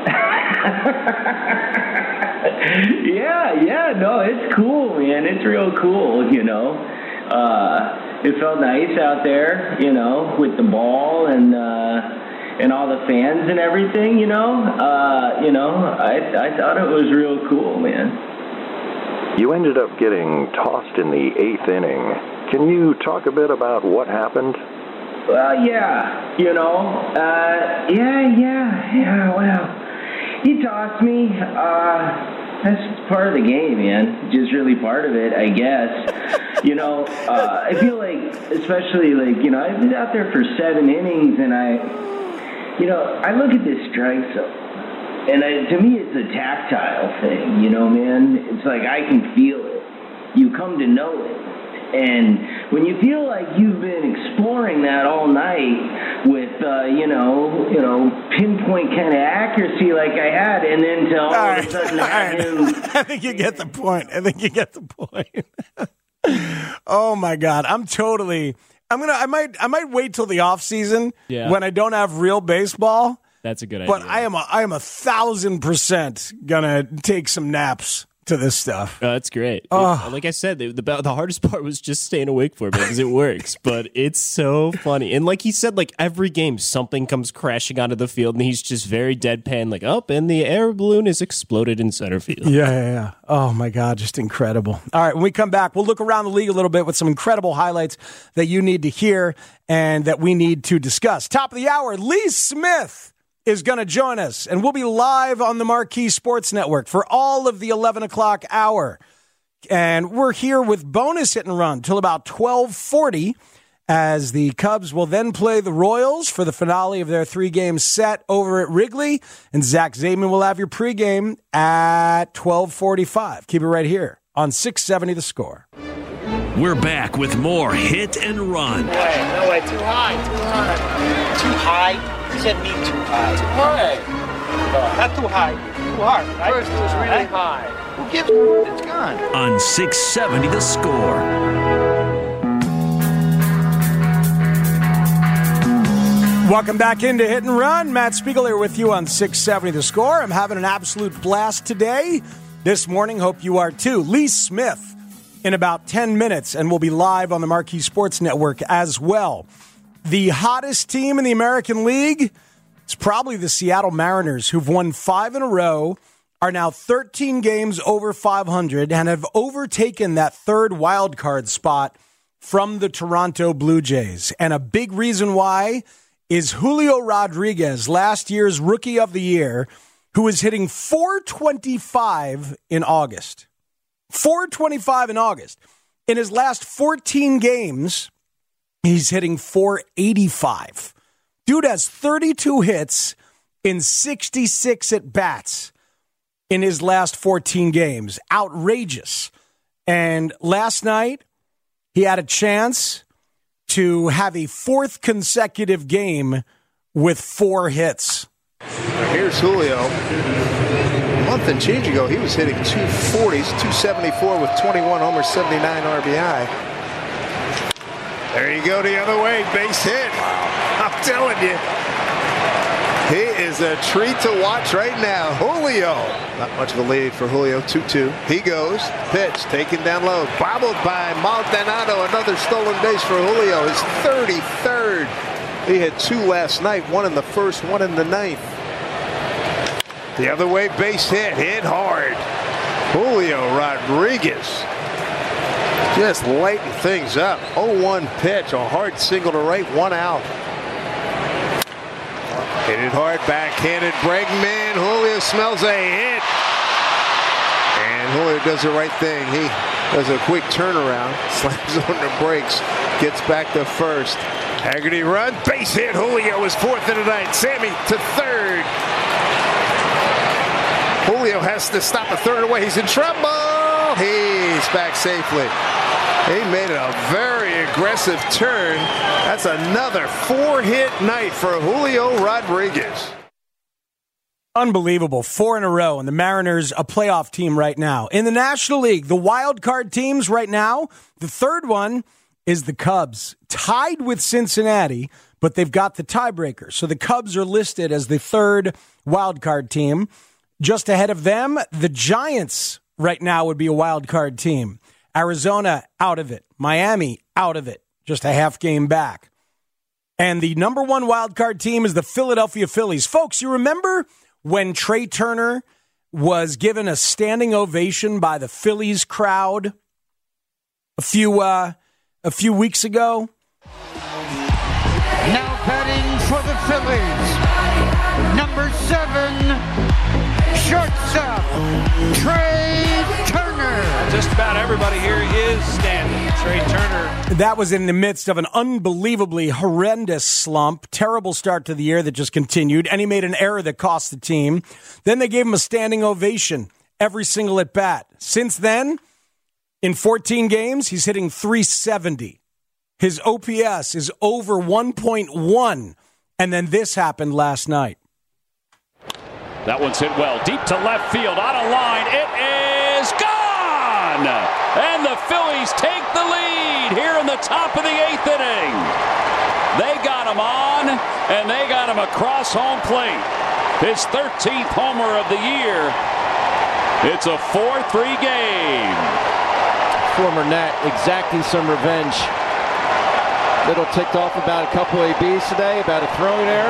M: yeah, yeah, no, it's cool, man. It's real cool, you know. Uh, it felt nice out there, you know, with the ball and uh, and all the fans and everything, you know. Uh, you know, I I thought it was real cool, man.
O: You ended up getting tossed in the eighth inning. Can you talk a bit about what happened?
M: Well, yeah, you know, uh, yeah, yeah, yeah, well, he tossed me. Uh, that's part of the game, man. Just really part of it, I guess. You know, uh, I feel like, especially like, you know, I've been out there for seven innings, and I, you know, I look at this strike zone. And I, to me, it's a tactile thing, you know, man. It's like I can feel it. You come to know it. And when you feel like you've been exploring that all night with, uh, you know, you know, pinpoint kind of accuracy like I had, and then to all, all
G: right,
M: of a sudden
G: all
M: have
G: right.
M: him...
G: I think you get the point. I think you get the point. Oh, my God. I'm totally... I'm gonna. I might. I might wait till the off season
H: Yeah.
G: when I don't have real baseball.
H: That's a good
G: But
H: idea.
G: I am a, I am a thousand percent gonna take some naps to this stuff.
H: Oh, that's great.
G: Oh.
H: It- like I said, the, the the hardest part was just staying awake for it because it works. But it's so funny, and like he said, like every game, something comes crashing onto the field, and he's just very deadpan, like, "Up, and the air balloon is exploded in center field."
G: Yeah, yeah, yeah. Oh my God, just incredible. All right, when we come back, we'll look around the league a little bit with some incredible highlights that you need to hear and that we need to discuss. Top of the hour, Lee Smith is going to join us, and we'll be live on the Marquee Sports Network for all of the eleven o'clock hour. And we're here with bonus hit and run till about twelve forty, as the Cubs will then play the Royals for the finale of their three-game set over at Wrigley. And Zach Zaidman will have your pregame at twelve forty-five. Keep it right here on six seventy The Score.
D: We're back with more Hit and Run.
C: No way, no way, too high, too high. Too high? You said me too high. Too high. Uh, not too high, too hard, right? First it was really high. Who gives a It's gone.
D: On six seventy The Score.
G: Welcome back into Hit and Run. Matt Spiegel here with you on six seventy The Score. I'm having an absolute blast today. this morning. Hope you are too. Lee Smith in about ten minutes, and we'll be live on the Marquee Sports Network as well. The hottest team in the American League is probably the Seattle Mariners, who've won five in a row, are now thirteen games over five hundred, and have overtaken that third wild card spot from the Toronto Blue Jays. And a big reason why is Julio Rodriguez, last year's Rookie of the Year, who is hitting four twenty-five in August. four twenty-five in August. In his last fourteen games, he's hitting four eighty-five. Dude has thirty-two hits in sixty-six at-bats in his last fourteen games. Outrageous. And last night, he had a chance to have a fourth consecutive game with four hits.
P: Here's Julio. A month and change ago, he was hitting two forties, two seventy-four with twenty-one homers, seventy-nine R B I. There you go the other way, base hit. Wow. I'm telling you. He is a treat to watch right now. Julio. Not much of a lead for Julio. two two. He goes. Pitch taken down low. Bobbled by Maldonado. Another stolen base for Julio. His thirty-third. He had two last night. One in the first, one in the ninth. The other way, base hit. Hit hard. Julio Rodriguez. Just lighting things up. oh one pitch. A hard single to right. One out. Hit it hard, backhanded Bregman. Julio smells a hit. And Julio does the right thing. He does a quick turnaround, slams on the brakes, gets back to first. Haggerty run, base hit. Julio is fourth in the ninth. Sammy to third. Julio has to stop a third away. He's in trouble. He's back safely. He made a very aggressive turn. That's another four-hit night for Julio Rodriguez.
G: Unbelievable. Four in a row. And the Mariners, a playoff team right now. In the National League, the wild card teams right now, the third one is the Cubs. Tied with Cincinnati, but they've got the tiebreaker. So the Cubs are listed as the third wild card team. Just ahead of them, the Giants right now would be a wild card team. Arizona out of it. Miami out of it. Just a half game back. And the number one wild card team is the Philadelphia Phillies. Folks, you remember when Trey Turner was given a standing ovation by the Phillies crowd a few uh, a few weeks ago?
S: Now batting for the Phillies, number seven, shortstop, Trey Turner.
C: Just about everybody here is standing. Trey Turner.
G: That was in the midst of an unbelievably horrendous slump. Terrible start to the year that just continued. And he made an error that cost the team. Then they gave him a standing ovation every single at bat. Since then, in fourteen games, he's hitting three seventy. His O P S is over one point one. And then this happened last night.
T: That one's hit well. Deep to left field. On a line. It is gone! And the Phillies take the lead here in the top of the eighth inning. They got him on, and they got him across home plate. His thirteenth homer of the year. It's a four three game.
U: Former Nat exacting some revenge. Little ticked off about a couple A Bs today, about a throwing error.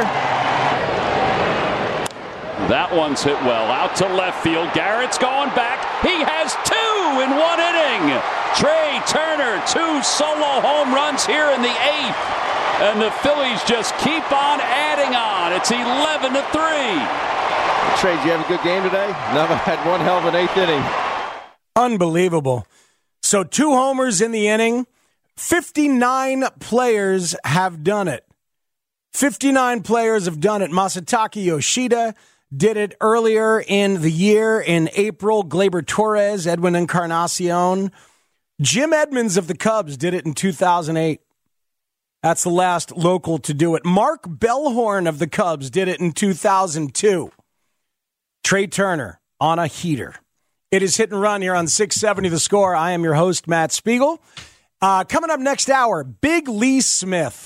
T: That one's hit well. Out to left field. Garrett's going back. He has two in one inning. Trey Turner, two solo home runs here in the eighth. And the Phillies just keep on adding on. It's eleven to three.
U: Trey, did you have a good game today? No, I had one hell of an eighth inning.
G: Unbelievable. So two homers in the inning. fifty-nine players have done it. fifty-nine players have done it. Masataka Yoshida did it earlier in the year in April. Gleyber Torres, Edwin Encarnacion. Jim Edmonds of the Cubs did it in two thousand eight. That's the last local to do it. Mark Bellhorn of the Cubs did it in two thousand two. Trey Turner on a heater. It is Hit and Run here on six seventy The Score. I am your host, Matt Spiegel. Uh, coming up next hour, Big Lee Smith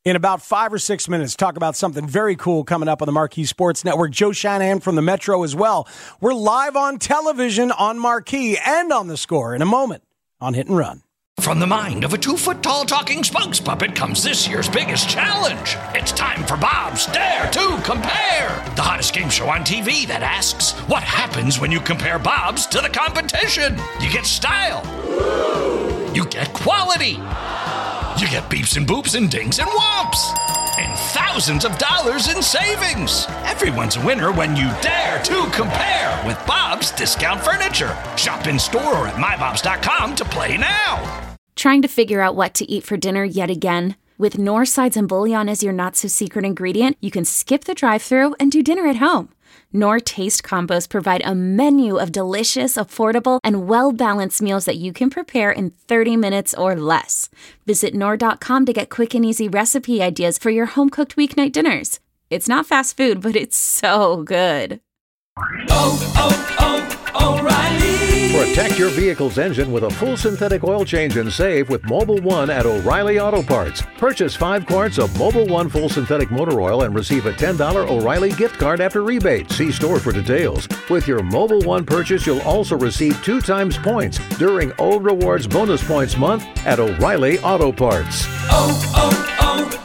G: In about five or six minutes, talk about something very cool coming up on the Marquee Sports Network. Joe Shanahan from the Metro as well. We're live on television on Marquee and on The Score in a moment on Hit and Run.
A: From the mind of a two-foot-tall talking spokes puppet comes this year's biggest challenge. It's time for Bob's Dare to Compare, the hottest game show on T V that asks, what happens when you compare Bob's to the competition? You get style. You get quality. You get beeps and boops and dings and whomps. And thousands of dollars in savings. Everyone's a winner when you dare to compare with Bob's Discount Furniture. Shop in store or at my bobs dot com to play now.
Q: Trying to figure out what to eat for dinner yet again? With Knorr sides and bouillon as your not-so-secret ingredient, you can skip the drive-thru and do dinner at home. Knorr Taste Combos provide a menu of delicious, affordable, and well-balanced meals that you can prepare in thirty minutes or less. Visit Knorr dot com to get quick and easy recipe ideas for your home-cooked weeknight dinners. It's not fast food, but it's so good.
R: Oh, oh, oh, O'Reilly! Protect your vehicle's engine with a full synthetic oil change and save with Mobil one at O'Reilly Auto Parts. Purchase five quarts of Mobil one full synthetic motor oil and receive a ten dollars O'Reilly gift card after rebate. See store for details. With your Mobil one purchase, you'll also receive two times points during O Rewards Bonus Points Month at O'Reilly Auto Parts. Oh,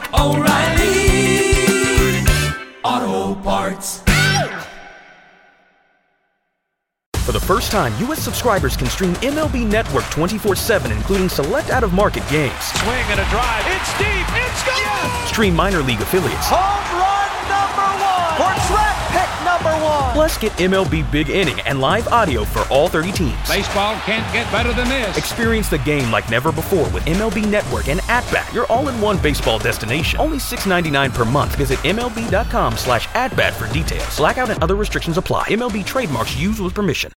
R: oh, oh, O'Reilly Auto Parts.
X: For the first time, U S subscribers can stream M L B Network twenty-four seven, including select out-of-market games.
Y: Swing and a drive. It's deep. It's gone. Yes.
X: Stream minor league affiliates.
Y: Home run number one. Or draft pick number one.
X: Plus, get M L B Big Inning and live audio for all thirty teams.
Y: Baseball can't get better than this.
X: Experience the game like never before with M L B Network and At-Bat, your all-in-one baseball destination. Only six ninety-nine per month. Visit MLB.com slash at-bat for details. Blackout and other restrictions apply. M L B trademarks used with permission.